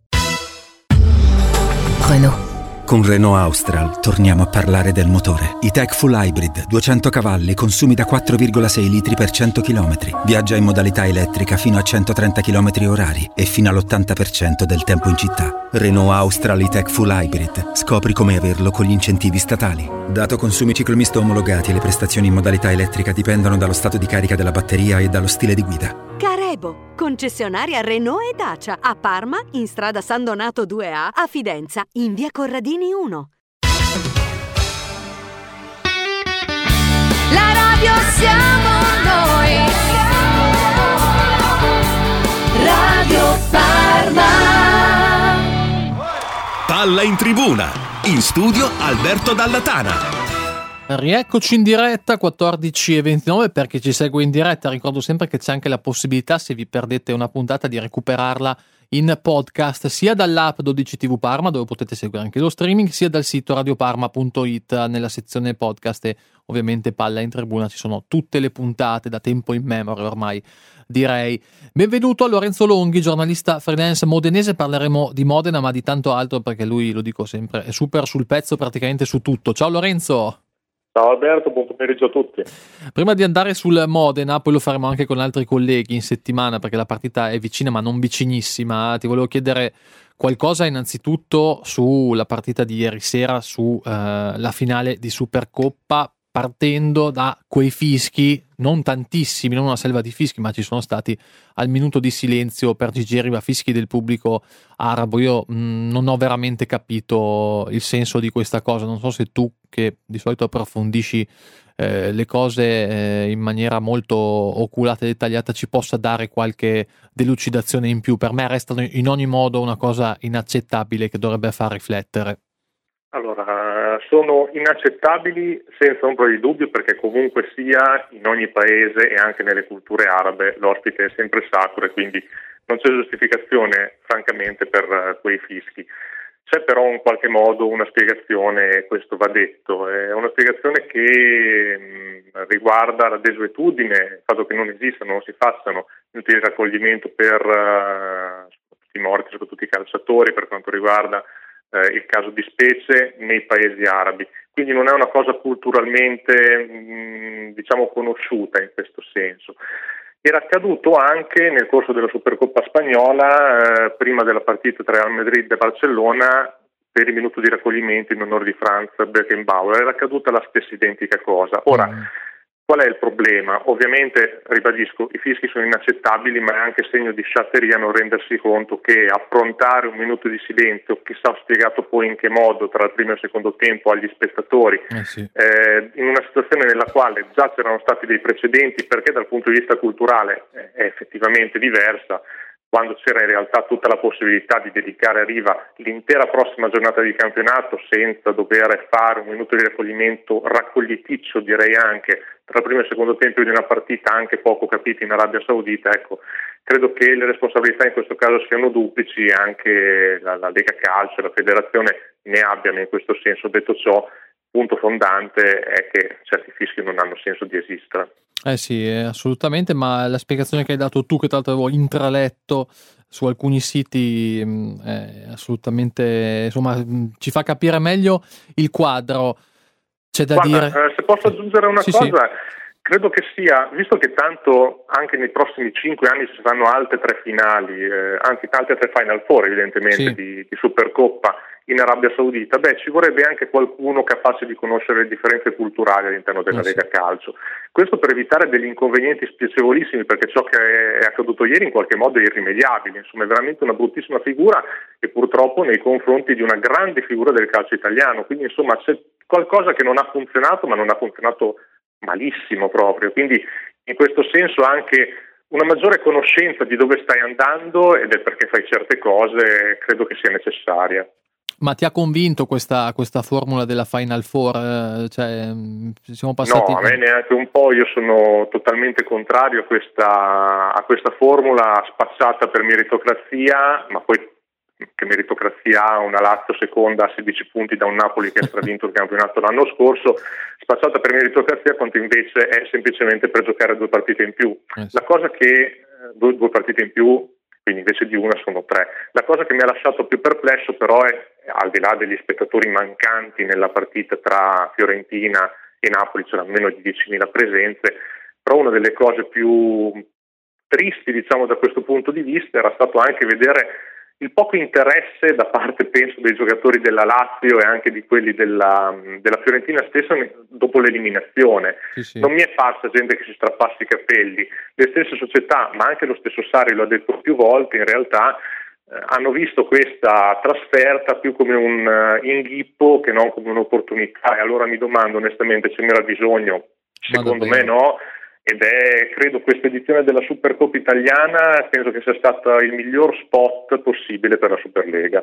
Renault. Con Renault Austral torniamo a parlare del motore. E-Tech Full Hybrid, duecento cavalli, consumi da quattro virgola sei litri per cento chilometri. Viaggia in modalità elettrica fino a centotrenta chilometri orari e fino all'ottanta per cento del tempo in città. Renault Austral E-Tech Full Hybrid. Scopri come averlo con gli incentivi statali. Dato consumi ciclomisto omologati, le prestazioni in modalità elettrica dipendono dallo stato di carica della batteria e dallo stile di guida. Carebo, concessionaria Renault e Dacia, a Parma, in strada San Donato due A, a Fidenza, in via Corradini uno. La radio siamo noi, Radio Parma. Palla in tribuna, in studio Alberto Dallatana. Rieccoci in diretta quattordici e ventinove. Per chi ci segue in diretta ricordo sempre che c'è anche la possibilità, se vi perdete una puntata, di recuperarla in podcast sia dall'app dodici tivù Parma, dove potete seguire anche lo streaming, sia dal sito radioparma punto it nella sezione podcast, e ovviamente Palla in Tribuna ci sono tutte le puntate da tempo in memoria ormai, direi. Benvenuto a Lorenzo Longhi, giornalista freelance modenese. Parleremo di Modena ma di tanto altro, perché lui, lo dico sempre, è super sul pezzo praticamente su tutto. Ciao Lorenzo. Ciao Alberto, buon pomeriggio a tutti. Prima di andare sul Modena, poi lo faremo anche con altri colleghi in settimana perché la partita è vicina ma non vicinissima, ti volevo chiedere qualcosa innanzitutto sulla partita di ieri sera, su eh, la finale di Supercoppa, partendo da quei fischi, non tantissimi, non una selva di fischi, ma ci sono stati al minuto di silenzio per Gigi Riva, fischi del pubblico arabo. Io mh, non ho veramente capito il senso di questa cosa, non so se tu, che di solito approfondisci eh, le cose eh, in maniera molto oculata e dettagliata, ci possa dare qualche delucidazione in più. Per me restano in ogni modo una cosa inaccettabile che dovrebbe far riflettere. Allora, sono inaccettabili senza ombra di dubbio, perché comunque sia in ogni paese e anche nelle culture arabe l'ospite è sempre sacro, e quindi non c'è giustificazione francamente per uh, quei fischi. C'è però in qualche modo una spiegazione, questo va detto, è una spiegazione che mh, riguarda la desuetudine, il fatto che non esistano, non si facciano minuti di raccoglimento per uh, i morti, soprattutto i calciatori, per quanto riguarda Eh, il caso di specie nei paesi arabi. Quindi non è una cosa culturalmente mh, diciamo conosciuta in questo senso. Era accaduto anche nel corso della Supercoppa spagnola, eh, prima della partita tra Real Madrid e Barcellona, per il minuto di raccoglimento in onore di Franz Beckenbauer. Era accaduta la stessa identica cosa. Ora, mm. qual è il problema? Ovviamente, ribadisco, i fischi sono inaccettabili, ma è anche segno di sciatteria non rendersi conto che affrontare un minuto di silenzio, chissà spiegato poi in che modo, tra il primo e il secondo tempo agli spettatori, eh sì. eh, in una situazione nella quale già c'erano stati dei precedenti, perché dal punto di vista culturale è effettivamente diversa, quando c'era in realtà tutta la possibilità di dedicare a Riva l'intera prossima giornata di campionato senza dover fare un minuto di raccoglimento raccogliticcio, direi anche, tra il primo e il secondo tempo di una partita anche poco capita in Arabia Saudita. Ecco, credo che le responsabilità in questo caso siano duplici, anche la, la Lega Calcio e la Federazione ne abbiano in questo senso. Detto ciò, punto fondante è che certi fischi non hanno senso di esistere. Eh sì, assolutamente, ma la spiegazione che hai dato tu, che tra l'altro avevo intraletto su alcuni siti, è assolutamente, insomma, ci fa capire meglio il quadro. C'è da Guarda, dire... eh, se posso aggiungere una sì, cosa, sì. Credo che sia, visto che tanto anche nei prossimi cinque anni ci saranno altre tre finali, eh, anzi altre tre Final Four evidentemente sì. di, di Supercoppa in Arabia Saudita, beh, ci vorrebbe anche qualcuno capace di conoscere le differenze culturali all'interno della eh, Lega sì. Calcio. Questo per evitare degli inconvenienti spiacevolissimi, perché ciò che è accaduto ieri in qualche modo è irrimediabile. Insomma, è veramente una bruttissima figura, e purtroppo nei confronti di una grande figura del calcio italiano. Quindi insomma c'è qualcosa che non ha funzionato, ma non ha funzionato malissimo proprio. Quindi in questo senso anche una maggiore conoscenza di dove stai andando e del perché fai certe cose credo che sia necessaria. Ma ti ha convinto questa, questa formula della Final Four? Cioè, siamo passati... No, a me neanche un po'. Io sono totalmente contrario a questa, a questa formula spacciata per meritocrazia, ma poi che meritocrazia ha una Lazio seconda a sedici punti da un Napoli che ha stravinto il campionato l'anno scorso, spacciata per meritocrazia, quanto invece è semplicemente per giocare due partite in più. Eh sì. La cosa che due, due partite in più, quindi invece di una sono tre. La cosa che mi ha lasciato più perplesso però è, al di là degli spettatori mancanti nella partita tra Fiorentina e Napoli, c'erano meno di diecimila presenze, però una delle cose più tristi, diciamo, da questo punto di vista era stato anche vedere il poco interesse da parte, penso, dei giocatori della Lazio e anche di quelli della, della Fiorentina stessa dopo l'eliminazione. Sì, sì. Non mi è parsa gente che si strappasse i capelli. Le stesse società, ma anche lo stesso Sarri lo ha detto più volte, in realtà eh, hanno visto questa trasferta più come un uh, inghippo che non come un'opportunità. E allora mi domando onestamente, ce n'era bisogno? Secondo me no. Ed è, credo, questa edizione della Supercoppa italiana, penso che sia stata il miglior spot possibile per la Superlega.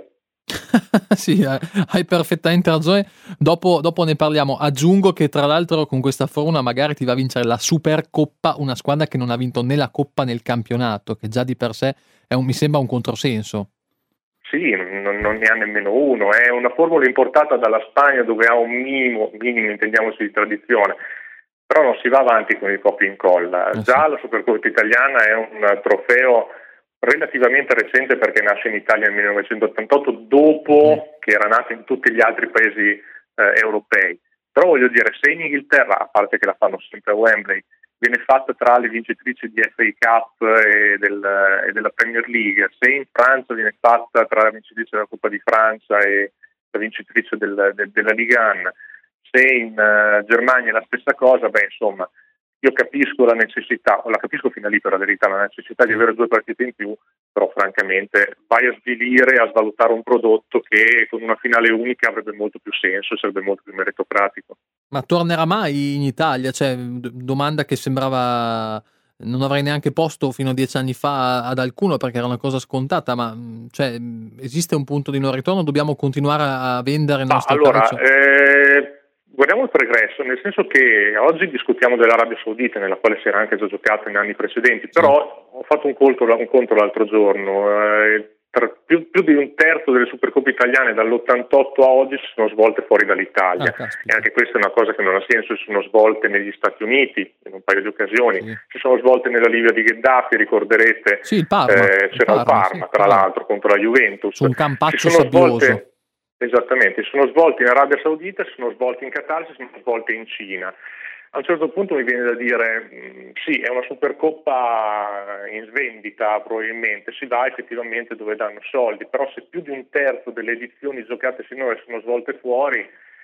Sì, hai perfettamente ragione. Dopo, dopo ne parliamo. Aggiungo che tra l'altro con questa fortuna magari ti va a vincere la Supercoppa, una squadra che non ha vinto né la Coppa né il campionato, che già di per sé è un, mi sembra un controsenso. Sì, non, non ne ha nemmeno uno. È una formula importata dalla Spagna dove ha un minimo, minimo intendiamoci di tradizione, però non si va avanti con il copia e incolla. Eh Già sì. la Supercoppa italiana è un trofeo relativamente recente perché nasce in Italia nel millenovecentottantotto, dopo mm. che era nato in tutti gli altri paesi eh, europei. Però voglio dire, se in Inghilterra, a parte che la fanno sempre a Wembley, viene fatta tra le vincitrici di F A Cup e, del, e della Premier League, se in Francia viene fatta tra la vincitrice della Coppa di Francia e la vincitrice del, del, della Ligue uno, se in uh, Germania è la stessa cosa, beh insomma, io capisco la necessità, o la capisco fino a lì per la verità, la necessità di avere due partite in più, però francamente vai a svilire, a svalutare un prodotto che con una finale unica avrebbe molto più senso, sarebbe molto più meritocratico. Ma tornerà mai in Italia? Cioè, domanda che sembrava non avrei neanche posto fino a dieci anni fa ad alcuno perché era una cosa scontata, ma cioè, esiste un punto di non ritorno? Dobbiamo continuare a vendere il nostro ah, allora, calcio? Eh... Guardiamo il progresso, nel senso che oggi discutiamo dell'Arabia Saudita, nella quale si era anche già giocato in anni precedenti, però ho fatto un conto, un conto l'altro giorno, eh, tra più, più di un terzo delle Supercoppe italiane dall'ottantotto a oggi si sono svolte fuori dall'Italia, ah, e anche questa è una cosa che non ha senso. Si sono svolte negli Stati Uniti in un paio di occasioni, sì. si sono svolte nella Libia di Gheddafi, ricorderete, sì, il Parma, eh, il c'era il Parma, Parma sì, tra sì. l'altro contro la Juventus, su un campaccio si sono sabbioso. Svolte, Esattamente, si sono svolti in Arabia Saudita, si sono svolti in Qatar, si sono svolti in Cina. A un certo punto mi viene da dire, mh, sì, è una Supercoppa in svendita probabilmente, si va effettivamente dove danno soldi, però se più di un terzo delle edizioni giocate finora sono svolte fuori,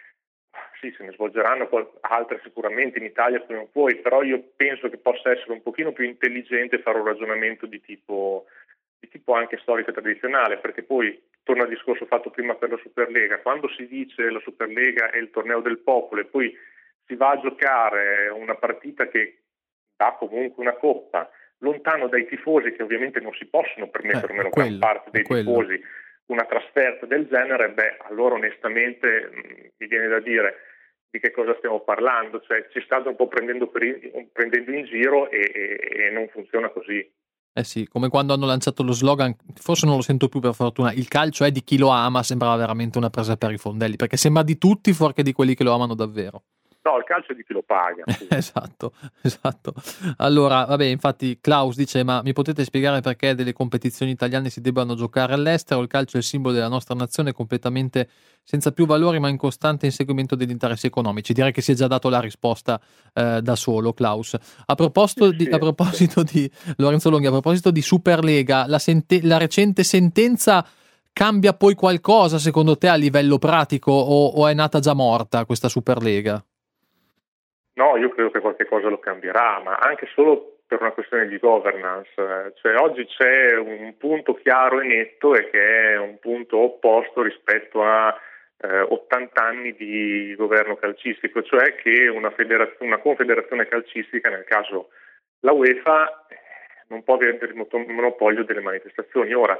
sì, se ne svolgeranno altre sicuramente in Italia prima o poi, però io penso che possa essere un pochino più intelligente fare un ragionamento di tipo, di tipo anche storico e tradizionale, perché poi torna al discorso fatto prima per la Superlega, quando si dice la Superlega è il torneo del popolo e poi si va a giocare una partita che dà comunque una coppa, lontano dai tifosi che ovviamente non si possono permettere, almeno eh, gran parte dei tifosi, una trasferta del genere, beh, allora onestamente mh, mi viene da dire di che cosa stiamo parlando, cioè ci state un po' prendendo, per in, prendendo in giro e, e, e non funziona così. Eh sì, come quando hanno lanciato lo slogan, forse non lo sento più per fortuna, il calcio è di chi lo ama, sembrava veramente una presa per i fondelli, perché sembra di tutti fuorché di quelli che lo amano davvero. No, il calcio è di chi lo paga. esatto, esatto. Allora, vabbè, infatti Klaus dice, ma mi potete spiegare perché delle competizioni italiane si debbano giocare all'estero? Il calcio è il simbolo della nostra nazione, completamente senza più valori ma in costante inseguimento degli interessi economici. Direi che si è già dato la risposta eh, da solo, Klaus. A proposito, di, a proposito di Lorenzo Longhi, a proposito di Superlega, la, sente- la recente sentenza cambia poi qualcosa secondo te a livello pratico o, o è nata già morta questa Superlega? No, io credo che qualche cosa lo cambierà, ma anche solo per una questione di governance. Cioè, oggi c'è un punto chiaro e netto e che è un punto opposto rispetto a eh, ottanta anni di governo calcistico, cioè che una, federaz- una confederazione calcistica, nel caso la UEFA, non può avere il monopolio delle manifestazioni. Ora,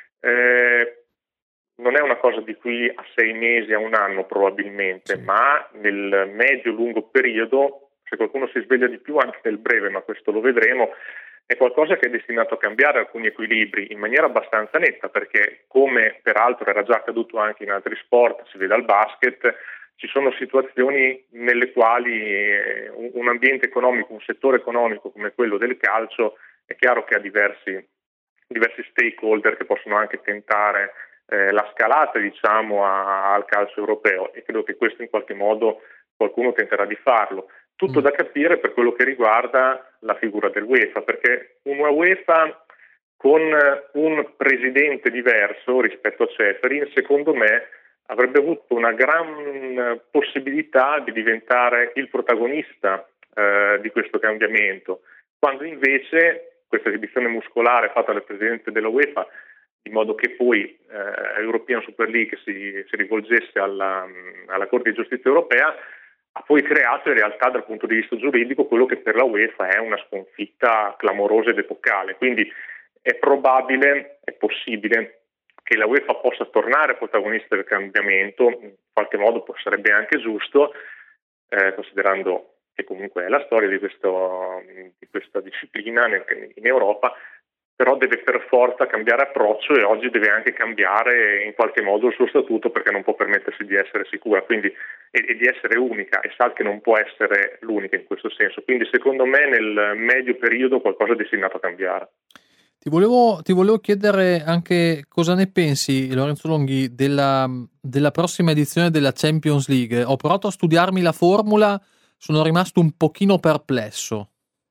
eh, non è una cosa di qui a sei mesi, a un anno probabilmente, sì. ma nel medio-lungo periodo, se qualcuno si sveglia di più anche nel breve, ma questo lo vedremo, è qualcosa che è destinato a cambiare alcuni equilibri in maniera abbastanza netta, perché come peraltro era già accaduto anche in altri sport, si vede al basket, ci sono situazioni nelle quali un ambiente economico, un settore economico come quello del calcio, è chiaro che ha diversi, diversi stakeholder che possono anche tentare Eh, la scalata diciamo a, al calcio europeo, e credo che questo in qualche modo qualcuno tenterà di farlo. Tutto mm. da capire per quello che riguarda la figura dell'UEFA, perché una UEFA con un presidente diverso rispetto a Ceferin, secondo me avrebbe avuto una gran possibilità di diventare il protagonista eh, di questo cambiamento, quando invece questa esibizione muscolare fatta dal presidente della UEFA, in modo che poi eh, European Super League si, si rivolgesse alla, alla Corte di Giustizia Europea, ha poi creato in realtà dal punto di vista giuridico quello che per la UEFA è una sconfitta clamorosa ed epocale. Quindi è probabile, è possibile che la UEFA possa tornare protagonista del cambiamento, in qualche modo sarebbe anche giusto, eh, considerando che comunque è la storia di, questo, di questa disciplina nel, in Europa, però deve per forza cambiare approccio e oggi deve anche cambiare in qualche modo il suo statuto, perché non può permettersi di essere sicura quindi, e, e di essere unica, e sa che non può essere l'unica in questo senso. Quindi secondo me nel medio periodo qualcosa è destinato a cambiare. Ti volevo, ti volevo chiedere anche cosa ne pensi, Lorenzo Longhi, della, della prossima edizione della Champions League. Ho provato a studiarmi la formula, sono rimasto un pochino perplesso.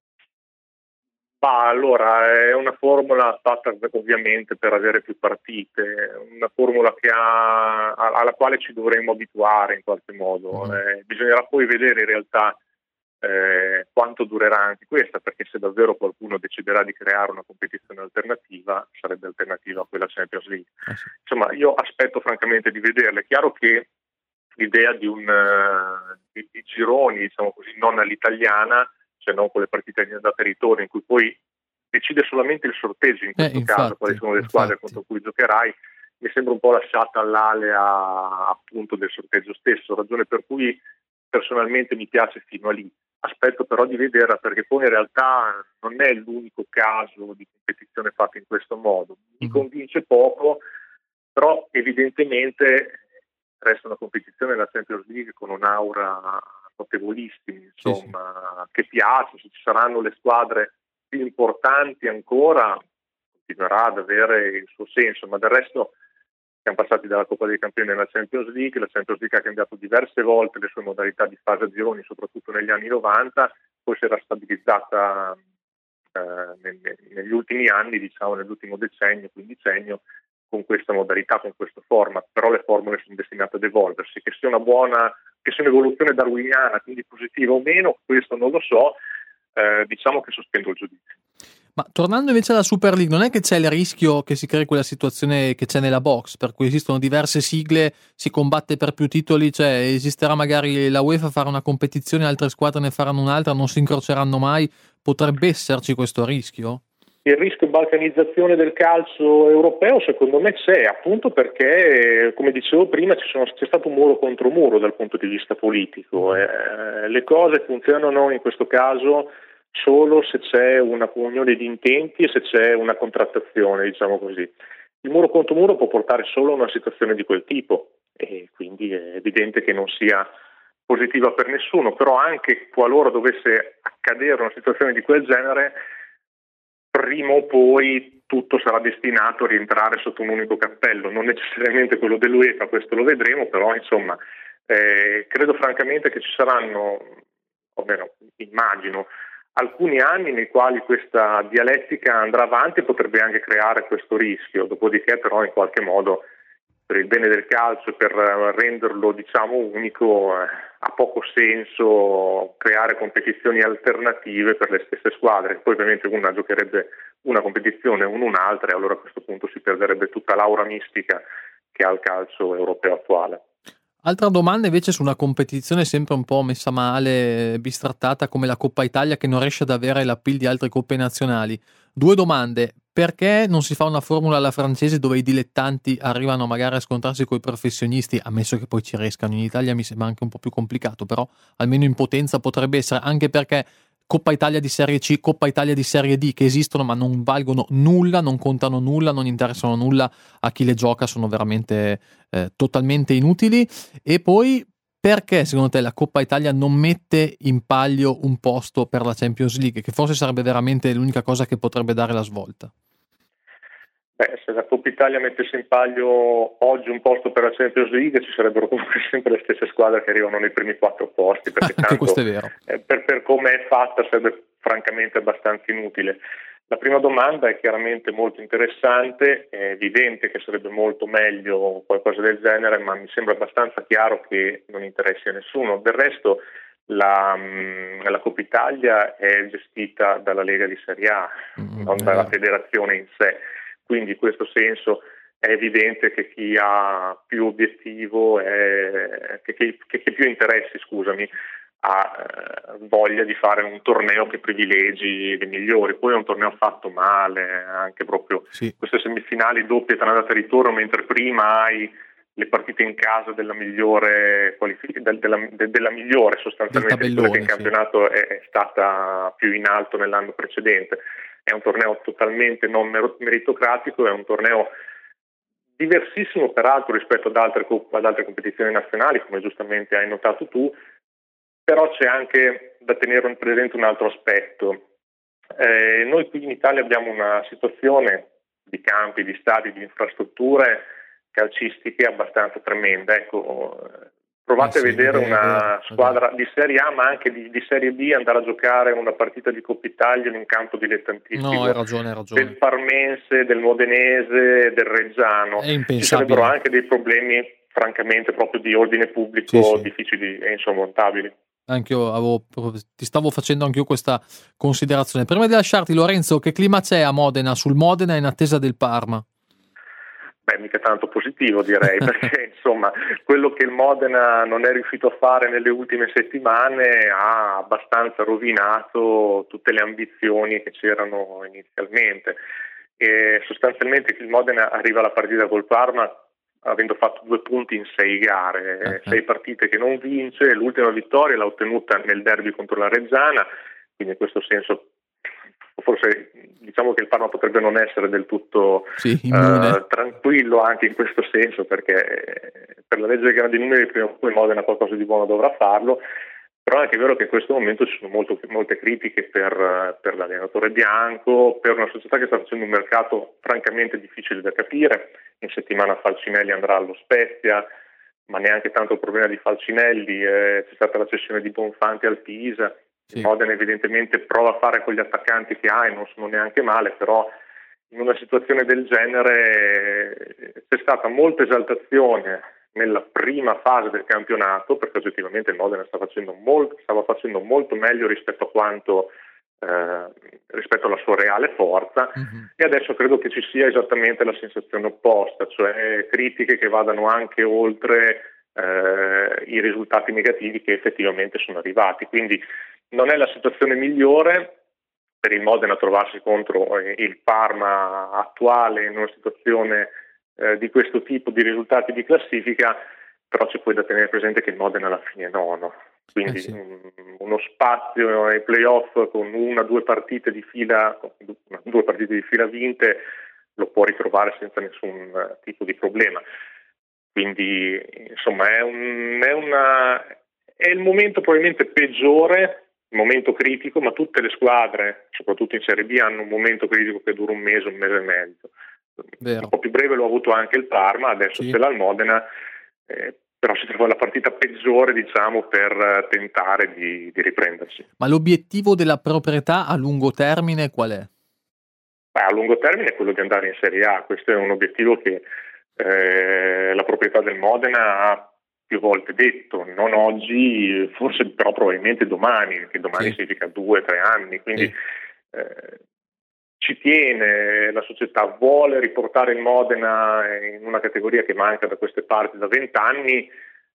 Bah, allora, è una formula fatta ovviamente per avere più partite, una formula che ha, alla quale ci dovremmo abituare in qualche modo. Mm. Eh, bisognerà poi vedere in realtà eh, quanto durerà anche questa, perché se davvero qualcuno deciderà di creare una competizione alternativa, sarebbe alternativa a quella Champions League. Eh sì. Insomma, io aspetto francamente di vederla. È chiaro che l'idea di, un, uh, di, di gironi, diciamo così, non all'italiana, cioè non con le partite di andata e ritorno, in cui poi decide solamente il sorteggio, in questo eh, infatti, caso, quali sono le squadre infatti. contro cui giocherai, mi sembra un po' lasciata all'alea appunto del sorteggio stesso, ragione per cui personalmente mi piace fino a lì. Aspetto però di vederla, perché poi in realtà non è l'unico caso di competizione fatta in questo modo. Mi convince poco, però evidentemente resta una competizione della Champions League con un'aura notevolissimi, insomma, sì, sì. che piace. Se ci saranno le squadre più importanti ancora, continuerà ad avere il suo senso, ma del resto siamo passati dalla Coppa dei Campioni alla Champions League. La Champions League ha cambiato diverse volte le sue modalità di fase a gironi, soprattutto negli anni novanta, poi si era stabilizzata eh, negli ultimi anni, diciamo nell'ultimo decennio, quindicennio, con questa modalità, con questo format, però le formule sono destinate ad evolversi. Che sia una buona, che sia un'evoluzione darwiniana, quindi positiva o meno, questo non lo so, eh, diciamo che sospendo il giudizio. Ma tornando invece alla Super League, non è che c'è il rischio che si crei quella situazione che c'è nella box, per cui esistono diverse sigle, si combatte per più titoli, cioè esisterà magari la UEFA farà una competizione, altre squadre ne faranno un'altra, non si incroceranno mai, potrebbe esserci questo rischio? Il rischio balcanizzazione del calcio europeo secondo me c'è, appunto perché, come dicevo prima, ci sono, c'è stato un muro contro muro dal punto di vista politico. Eh, le cose funzionano in questo caso solo se c'è una comunione di intenti e se c'è una contrattazione, diciamo così. Il muro contro muro può portare solo a una situazione di quel tipo e quindi è evidente che non sia positiva per nessuno, però anche qualora dovesse accadere una situazione di quel genere, prima o poi tutto sarà destinato a rientrare sotto un unico cappello, non necessariamente quello dell'UEFA, questo lo vedremo, però insomma eh, credo francamente che ci saranno, o meno immagino, alcuni anni nei quali questa dialettica andrà avanti e potrebbe anche creare questo rischio, dopodiché però in qualche modo per il bene del calcio e per renderlo diciamo unico eh, ha poco senso creare competizioni alternative per le stesse squadre. Poi ovviamente una giocherebbe una competizione, una un'altra, e allora a questo punto si perderebbe tutta l'aura mistica che ha il calcio europeo attuale. Altra domanda invece su una competizione sempre un po' messa male, bistrattata come la Coppa Italia, che non riesce ad avere l'appeal di altre coppe nazionali. Due domande: perché non si fa una formula alla francese dove i dilettanti arrivano magari a scontrarsi con i professionisti, ammesso che poi ci riescano? In Italia mi sembra anche un po' più complicato, però almeno in potenza potrebbe essere, anche perché Coppa Italia di Serie C, Coppa Italia di Serie D, che esistono ma non valgono nulla, non contano nulla, non interessano nulla a chi le gioca, sono veramente eh, totalmente inutili. E poi perché secondo te la Coppa Italia non mette in palio un posto per la Champions League, che forse sarebbe veramente l'unica cosa che potrebbe dare la svolta? Beh, se la Coppa Italia mettesse in palio oggi un posto per la Champions League, ci sarebbero comunque sempre le stesse squadre che arrivano nei primi quattro posti, perché tanto, anche questo è vero. Eh, per, per come è fatta sarebbe francamente abbastanza inutile. La prima domanda è chiaramente molto interessante, è evidente che sarebbe molto meglio qualcosa del genere, ma mi sembra abbastanza chiaro che non interessi a nessuno. Del resto la, la Coppa Italia è gestita dalla Lega di Serie A, mm, non dalla federazione in sé. Quindi in questo senso è evidente che chi ha più obiettivo, è, che, che, che più interessi, scusami, ha eh, voglia di fare un torneo che privilegi le migliori. Poi è un torneo fatto male, anche proprio sì. queste semifinali doppie tra andata e ritorno, mentre prima hai le partite in casa della migliore qualific- della, de- della migliore sostanzialmente, quella che in campionato sì. è, è stata più in alto nell'anno precedente. È un torneo totalmente non mer- meritocratico, è un torneo diversissimo peraltro rispetto ad altre, co- ad altre competizioni nazionali, come giustamente hai notato tu. Però c'è anche da tenere presente un altro aspetto. Eh, noi qui in Italia abbiamo una situazione di campi, di stadi, di infrastrutture calcistiche abbastanza tremenda. Ecco, provate eh sì, a vedere vero, una vero, squadra vero. di Serie A, ma anche di, di Serie B, andare a giocare una partita di Coppa Italia in un campo dilettantistico. No, hai ragione, hai ragione. Del Parmense, del Modenese, del Reggiano. È impensabile. Ci sarebbero anche dei problemi, francamente, proprio di ordine pubblico sì, sì. difficili e insormontabili. Anche io avevo, ti stavo facendo anche io questa considerazione. Prima di lasciarti, Lorenzo, che clima c'è a Modena, sul Modena in attesa del Parma? Beh, mica tanto positivo direi, perché insomma quello che il Modena non è riuscito a fare nelle ultime settimane ha abbastanza rovinato tutte le ambizioni che c'erano inizialmente. E sostanzialmente il Modena arriva alla partita col Parma avendo fatto due punti in sei gare, uh-huh. sei partite che non vince, l'ultima vittoria l'ha ottenuta nel derby contro la Reggiana, quindi in questo senso forse diciamo che il Parma potrebbe non essere del tutto sì, uh, tranquillo anche in questo senso, perché per la legge dei grandi numeri prima o poi Modena qualcosa di buono dovrà farlo. Però è anche vero che in questo momento ci sono molto, molte critiche per, per l'allenatore bianco, per una società che sta facendo un mercato francamente difficile da capire. In settimana Falcinelli andrà allo Spezia, ma neanche tanto il problema di Falcinelli, eh, c'è stata la cessione di Bonfanti al Pisa. Sì. Il Modena evidentemente prova a fare con gli attaccanti che ha e non sono neanche male, però in una situazione del genere eh, c'è stata molta esaltazione nella prima fase del campionato, perché oggettivamente il Modena sta facendo molto, stava facendo molto meglio rispetto a quanto eh, rispetto alla sua reale forza, uh-huh. e adesso credo che ci sia esattamente la sensazione opposta, cioè critiche che vadano anche oltre eh, i risultati negativi che effettivamente sono arrivati. Quindi non è la situazione migliore per il Modena trovarsi contro il Parma attuale in una situazione Eh, di questo tipo di risultati di classifica, però c'è poi da tenere presente che il Modena alla fine è nono, quindi eh sì. un, uno spazio ai playoff con una due partite di fila due partite di fila vinte lo può ritrovare senza nessun uh, tipo di problema. Quindi insomma è, un, è, una, è il momento probabilmente peggiore, il momento critico, ma tutte le squadre, soprattutto in Serie B, hanno un momento critico che dura un mese, un mese e mezzo. Vero. Un po' più breve l'ha avuto anche il Parma, adesso sì. ce l'ha il Modena, eh, però si trova la partita peggiore, diciamo, per tentare di, di riprendersi. Ma l'obiettivo della proprietà a lungo termine qual è? Beh, a lungo termine è quello di andare in Serie A. Questo è un obiettivo che eh, la proprietà del Modena ha più volte detto, non oggi, forse però probabilmente domani, perché domani sì. significa due, tre anni, quindi sì. eh, ci tiene, la società vuole riportare il Modena in una categoria che manca da queste parti da vent'anni,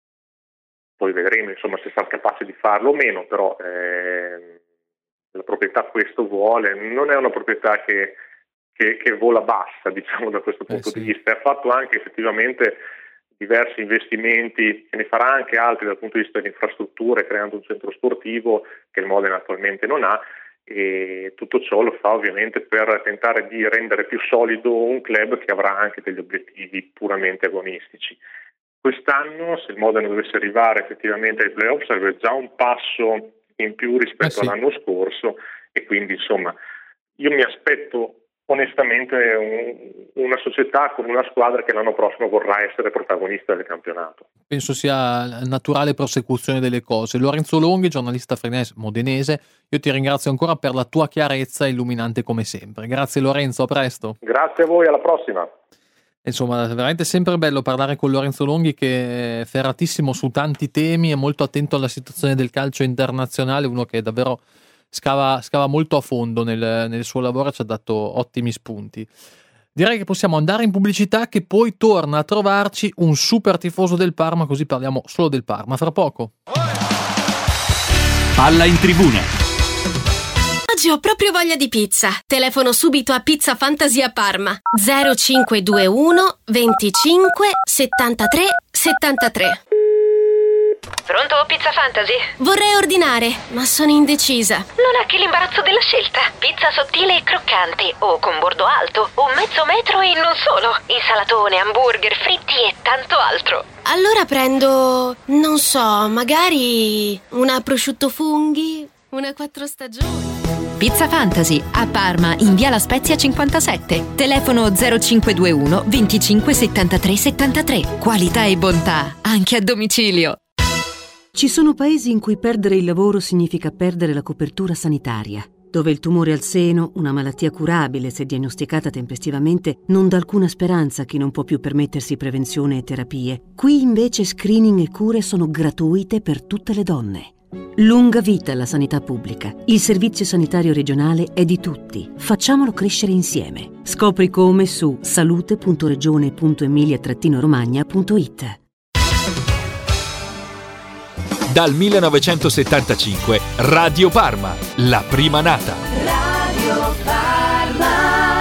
poi vedremo insomma se sarà capace di farlo o meno, però eh, la proprietà questo vuole, non è una proprietà che, che, che vola bassa, diciamo, da questo punto eh sì. di vista. Ha fatto anche effettivamente diversi investimenti, e ne farà anche altri dal punto di vista delle infrastrutture, creando un centro sportivo che il Modena attualmente non ha, e tutto ciò lo fa ovviamente per tentare di rendere più solido un club che avrà anche degli obiettivi puramente agonistici. Quest'anno, se il Modena dovesse arrivare effettivamente ai playoff, sarebbe già un passo in più rispetto eh sì. all'anno scorso, e quindi insomma io mi aspetto onestamente un, una società con una squadra che l'anno prossimo vorrà essere protagonista del campionato. Penso sia la naturale prosecuzione delle cose. Lorenzo Longhi, giornalista freelance modenese, io ti ringrazio ancora per la tua chiarezza illuminante come sempre. Grazie Lorenzo, a presto. Grazie a voi, alla prossima. Insomma, è veramente sempre bello parlare con Lorenzo Longhi, che è ferratissimo su tanti temi, è molto attento alla situazione del calcio internazionale, uno che davvero scava, scava molto a fondo nel, nel suo lavoro e ci ha dato ottimi spunti. Direi che possiamo andare in pubblicità, che poi torna a trovarci un super tifoso del Parma, così parliamo solo del Parma fra poco. Palla in tribuna. Oggi ho proprio voglia di pizza. Telefono subito a Pizza Fantasy a Parma. zero cinque due uno venticinque settantatré settantatré. Pronto, Pizza Fantasy? Vorrei ordinare, ma sono indecisa. Non è che l'imbarazzo della scelta. Pizza sottile e croccante, o con bordo alto, o mezzo metro e non solo. Insalatone, hamburger, fritti e tanto altro. Allora prendo, non so, magari una prosciutto funghi, una quattro stagioni. Pizza Fantasy a Parma in via La Spezia cinquantasette. Telefono zero cinque due uno venticinque settantatré settantatré. Qualità e bontà anche a domicilio. Ci sono paesi in cui perdere il lavoro significa perdere la copertura sanitaria, dove il tumore al seno, una malattia curabile se diagnosticata tempestivamente, non dà alcuna speranza a chi non può più permettersi prevenzione e terapie. Qui invece screening e cure sono gratuite per tutte le donne. Lunga vita alla sanità pubblica. Il servizio sanitario regionale è di tutti. Facciamolo crescere insieme. Scopri come su salute punto regione punto emilia romagna punto it. Dal millenovecentosettantacinque Radio Parma, la prima nata. Radio Parma.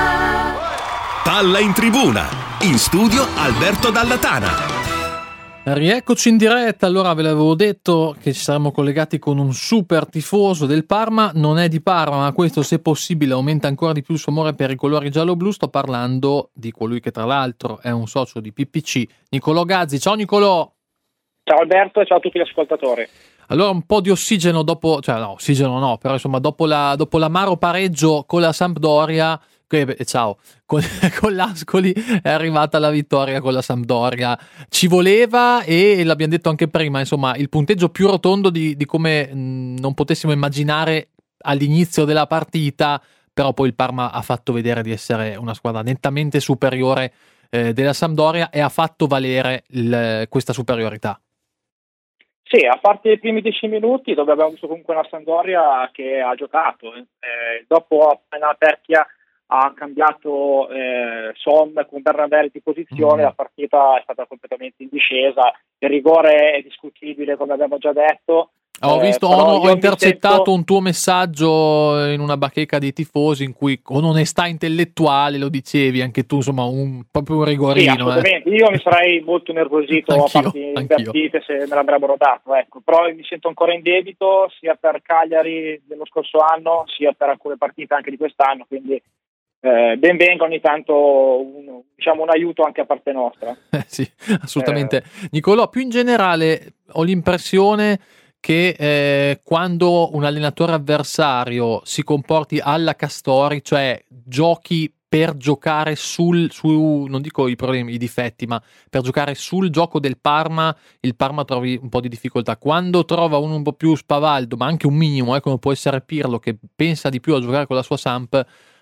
Palla in tribuna. In studio Alberto Dallatana. Rieccoci in diretta. Allora ve l'avevo detto che ci saremmo collegati con un super tifoso del Parma. Non è di Parma, ma questo, se possibile, aumenta ancora di più il suo amore per i colori giallo-blu. Sto parlando di colui che tra l'altro è un socio di P P C, Nicolò Gazzi. Ciao Nicolò. Ciao Alberto e ciao a tutti gli ascoltatori. Allora, un po' di ossigeno dopo, cioè no, ossigeno no, però insomma dopo, la, dopo l'amaro pareggio con la Sampdoria, che, beh, ciao, con, con l'Ascoli è arrivata la vittoria con la Sampdoria. Ci voleva, e l'abbiamo detto anche prima, insomma, il punteggio più rotondo di, di come mh, non potessimo immaginare all'inizio della partita, però poi il Parma ha fatto vedere di essere una squadra nettamente superiore eh, della Sampdoria e ha fatto valere il, questa superiorità. Sì, a parte i primi dieci minuti dove abbiamo visto comunque una Sampdoria che ha giocato, eh, dopo appena Perchia ha cambiato eh, Son con Bernabé di posizione, mm. la partita è stata completamente in discesa, il rigore è discutibile come abbiamo già detto. Ho visto, eh, ho, ho intercettato sento... un tuo messaggio in una bacheca di tifosi in cui con onestà intellettuale lo dicevi anche tu, insomma, un, proprio un rigorino. Sì, assolutamente. Eh. Io mi sarei molto nervosito a parti invertite se me l'avrebbero dato, ecco. Però mi sento ancora in debito sia per Cagliari dello scorso anno sia per alcune partite anche di quest'anno, quindi eh, ben venga ogni tanto un, diciamo, un aiuto anche a parte nostra. Eh, sì, assolutamente. Eh. Nicolò, più in generale ho l'impressione che eh, quando un allenatore avversario si comporti alla Castori, cioè giochi per giocare sul, su, non dico i problemi, i difetti, ma per giocare sul gioco del Parma, il Parma trovi un po' di difficoltà. Quando trova uno un po' più spavaldo, ma anche un minimo, eh, come può essere Pirlo, che pensa di più a giocare con la sua Samp,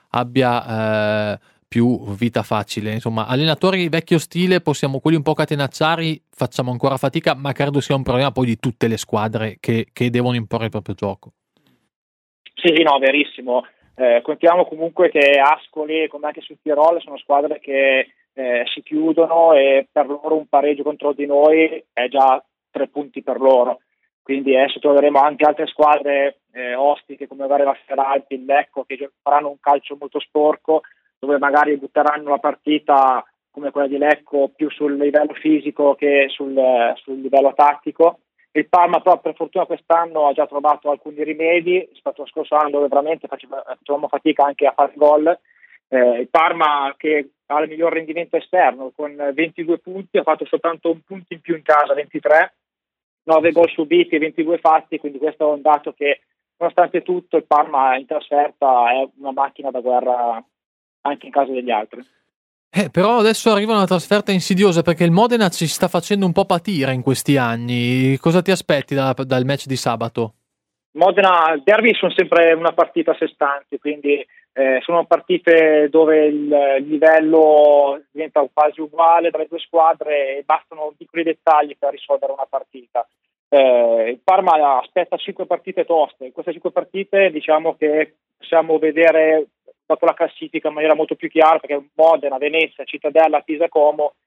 abbia eh, più vita facile. Insomma, allenatori vecchio stile, possiamo, quelli un po' catenacciari, facciamo ancora fatica, ma credo sia un problema poi di tutte le squadre che, che devono imporre il proprio gioco. Sì, sì, no, verissimo. Eh, contiamo comunque che Ascoli, come anche sul Tirol, sono squadre che eh, si chiudono e per loro un pareggio contro di noi è già tre punti per loro. Quindi adesso troveremo anche altre squadre eh, ostiche come magari la Feralpi, il Lecco, che faranno un calcio molto sporco, dove magari butteranno la partita come quella di Lecco più sul livello fisico che sul, sul livello tattico. Il Parma però per fortuna quest'anno ha già trovato alcuni rimedi rispetto allo scorso anno dove veramente facevamo fatica anche a fare gol. Eh, il Parma, che ha il miglior rendimento esterno con ventidue punti, ha fatto soltanto un punto in più in casa, ventitré, nove gol subiti e ventidue fatti, quindi questo è un dato che nonostante tutto il Parma in trasferta è una macchina da guerra anche in caso degli altri. Eh, però adesso arriva una trasferta insidiosa, perché il Modena ci sta facendo un po' patire in questi anni. Cosa ti aspetti da, dal match di sabato? Modena, il derby sono sempre una partita a sé stante, quindi eh, sono partite dove il, il livello diventa quasi uguale tra le due squadre e bastano piccoli dettagli per risolvere una partita. Eh, il Parma aspetta cinque partite toste. In queste cinque partite diciamo che possiamo vedere dopo la classifica in maniera molto più chiara, perché Modena, Venezia, Cittadella, Pisa e Como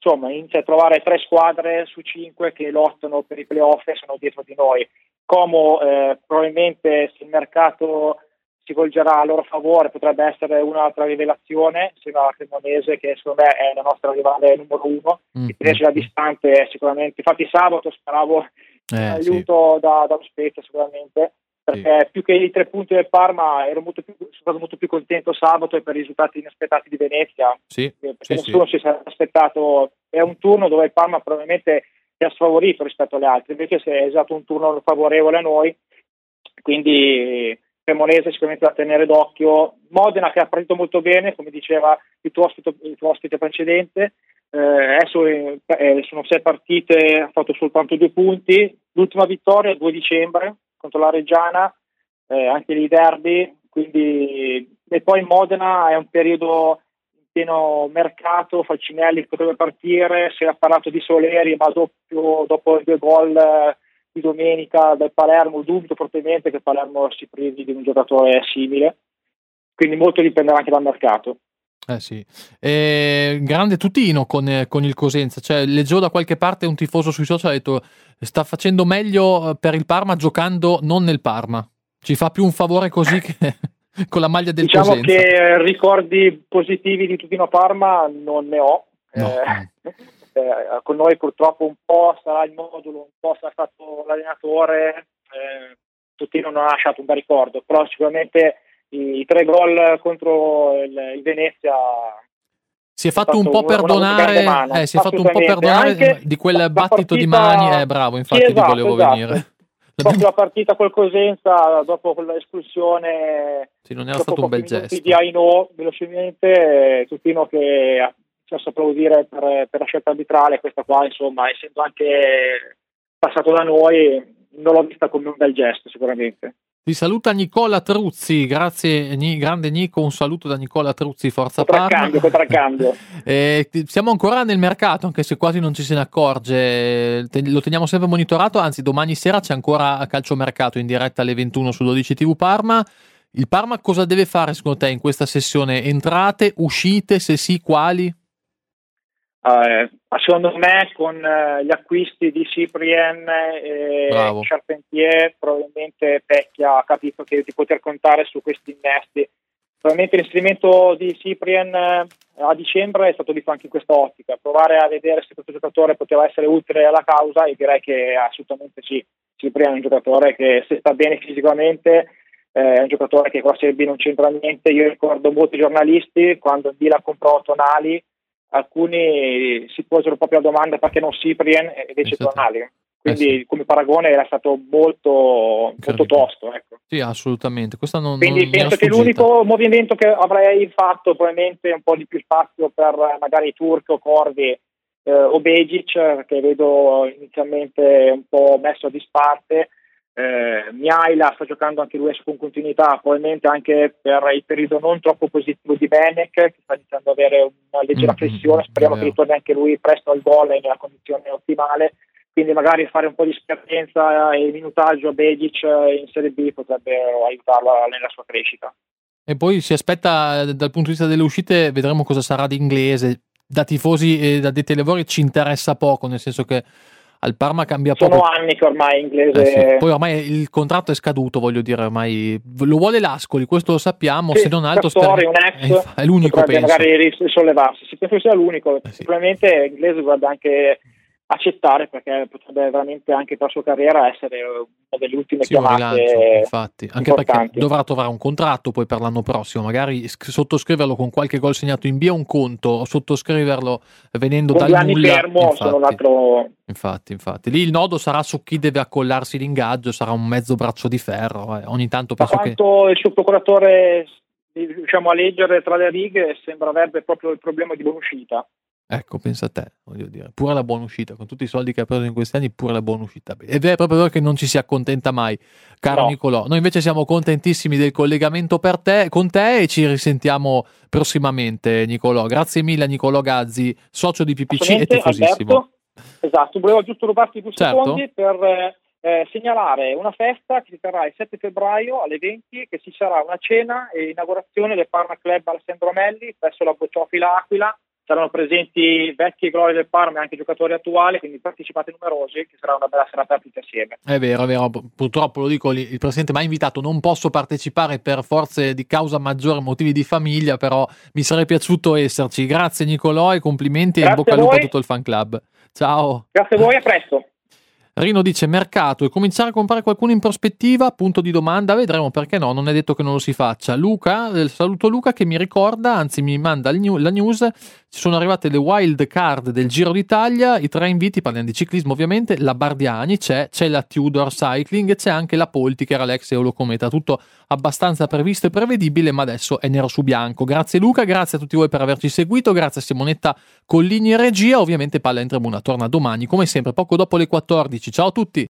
insomma inizia a trovare tre squadre su cinque che lottano per i playoff e sono dietro di noi. Como eh, probabilmente se il mercato si volgerà a loro favore potrebbe essere un'altra rivelazione, insieme alla Cremonese, che secondo me è la nostra rivale numero uno. Mm. Invece da distante è sicuramente, infatti sabato speravo Eh, un aiuto sì. da, dallo Spezia sicuramente, perché più che i tre punti del Parma ero molto più, sono stato molto più contento sabato e per i risultati inaspettati di Venezia, Sì, perché sì, nessuno sì. si sarebbe aspettato. È un turno dove il Parma probabilmente è sfavorito rispetto alle altre, invece si è esatto un turno favorevole a noi, quindi Cremonese sicuramente da tenere d'occhio. Modena che ha partito molto bene, come diceva il tuo ospite, il tuo ospite precedente. Eh, adesso eh, sono sei partite, ha fatto soltanto due punti. L'ultima vittoria il due dicembre contro la Reggiana, eh, anche lì derby. Quindi, e poi Modena è un periodo in pieno mercato. Falcinelli potrebbe partire, si era parlato di Soleri, ma dopo, dopo i due gol eh, di domenica del Palermo dubito fortemente che Palermo si privi di un giocatore simile, quindi molto dipenderà anche dal mercato. Eh sì, eh, grande tutino con, eh, con il Cosenza, cioè leggevo da qualche parte un tifoso sui social ha detto sta facendo meglio per il Parma giocando non nel Parma, ci fa più un favore così che con la maglia del diciamo Cosenza. Che ricordi positivi di Tutino Parma non ne ho. No. Eh, eh, con noi purtroppo un po' sarà il modulo, un po' sarà stato l'allenatore, eh, Tutino non ha lasciato un bel ricordo, però sicuramente i, i tre gol contro il, il Venezia Si è fatto un po' perdonare, eh, si è fatto un po' perdonare anche di quel la, battito la partita, di mani, eh, bravo, infatti sì, esatto, ti volevo esatto. venire. Proprio la partita col Cosenza dopo quell'espulsione, sì, non era dopo stato un bel pochi minuti gesto di Aino velocemente, Tutino che ci posso applaudire per, per la scelta arbitrale. Questa qua insomma, essendo anche passato da noi, non l'ho vista come un bel gesto sicuramente. Ti saluta Nicola Truzzi, grazie Ni, grande Nico, un saluto da Nicola Truzzi, Forza Contraccambio, Parma. contraccambio. eh, siamo ancora nel mercato, anche se quasi non ci se ne accorge, Te, lo teniamo sempre monitorato, anzi domani sera c'è ancora a calciomercato in diretta alle ventuno su dodici tivù Parma. Il Parma cosa deve fare secondo te in questa sessione? Entrate, uscite, se sì quali? Uh, secondo me con uh, gli acquisti di Cyprien e Bravo. Charpentier probabilmente Pecchia ha capito che di poter contare su questi innesti. Probabilmente l'inserimento di Cyprien uh, a dicembre è stato visto anche in questa ottica, provare a vedere se questo giocatore poteva essere utile alla causa, e direi che assolutamente sì. Cyprien è un giocatore che se sta bene fisicamente eh, è un giocatore che con la Serie B non c'entra niente. Io ricordo molti giornalisti quando il Milan comprò Tonali, alcuni si posero proprio la domanda perché non Cyprien e invece Esatto. Tonali, quindi Eh sì. come paragone era stato molto, molto tosto, ecco. Sì, assolutamente. Questa non, Quindi non mi era penso che sfuggita. l'unico movimento che avrei fatto probabilmente un po' di più spazio per magari Turco, Corvi eh, o Begic, che vedo inizialmente un po' messo a disparte. Eh, Mihaila sta giocando anche lui con continuità, probabilmente anche per il periodo non troppo positivo di Benek, che sta iniziando ad avere una leggera flessione. Speriamo che ritorni anche lui presto al gol e nella condizione ottimale, quindi magari fare un po' di esperienza e minutaggio a Begic in Serie B potrebbe aiutarlo nella sua crescita. E poi si aspetta dal punto di vista delle uscite, vedremo cosa sarà di Inglese. Da tifosi e da detti ai lavori ci interessa poco, nel senso che al Parma cambia Sono poco. anni che ormai Inglese... Eh sì. Poi ormai il contratto è scaduto, voglio dire, ormai lo vuole l'Ascoli, questo lo sappiamo, sì, se non altro Castori, un ex, è, è l'unico, potrebbe penso. magari risollevarsi, si penso sia l'unico, eh sì. Probabilmente l'inglese dovrebbe anche accettare, perché potrebbe veramente anche per la sua carriera essere una delle ultime sì, chiamate rilancio, infatti, anche importanti. Perché dovrà trovare un contratto poi per l'anno prossimo, magari sottoscriverlo con qualche gol segnato in B è un conto, o sottoscriverlo venendo con dal due anni nulla, fermo infatti, sono un altro... infatti, infatti, lì il nodo sarà su chi deve accollarsi l'ingaggio, sarà un mezzo braccio di ferro, eh. ogni tanto penso Ma quanto che il suo procuratore, riusciamo a leggere tra le righe, sembra avrebbe proprio il problema di buonuscita. Ecco, pensa a te, voglio dire, pure la buona uscita, con tutti i soldi che ha preso in questi anni, pure la buona uscita. Ed è proprio vero che non ci si accontenta mai, caro no. Nicolò. Noi invece siamo contentissimi del collegamento per te, con te e ci risentiamo prossimamente, Nicolò. Grazie mille a Nicolò Gazzi, socio di P P C e tifosissimo. Alberto, esatto, volevo giusto rubarti due certo. secondi per eh, segnalare una festa che si terrà il sette febbraio alle venti, che ci sarà una cena e inaugurazione del Parma Club Alessandro Melli presso la Bocciofila Aquila. saranno presenti vecchi glorie del Parma e anche giocatori attuali, quindi partecipate numerosi, che sarà una bella serata tutti assieme. È vero, è vero, purtroppo lo dico, il presidente mi ha invitato, non posso partecipare per forze di causa maggiore, motivi di famiglia, però mi sarebbe piaciuto esserci. Grazie Nicolò e complimenti. Grazie e in bocca al lupo a tutto il fan club. Ciao. Grazie a voi, a presto. Rino dice mercato e cominciare a comprare qualcuno in prospettiva, punto di domanda, vedremo, perché no, non è detto che non lo si faccia. Luca, eh, saluto Luca che mi ricorda, anzi mi manda il new, la news, ci sono arrivate le wild card del Giro d'Italia, i tre inviti, parliamo di ciclismo ovviamente, la Bardiani c'è, c'è la Tudor Cycling e c'è anche la Polti che era l'ex Eurocometa, tutto abbastanza previsto e prevedibile, ma adesso è nero su bianco. Grazie Luca, grazie a tutti voi per averci seguito, grazie a Simonetta Collini e regia, ovviamente Palla in Tribuna torna domani come sempre poco dopo le quattordici. Ciao a tutti.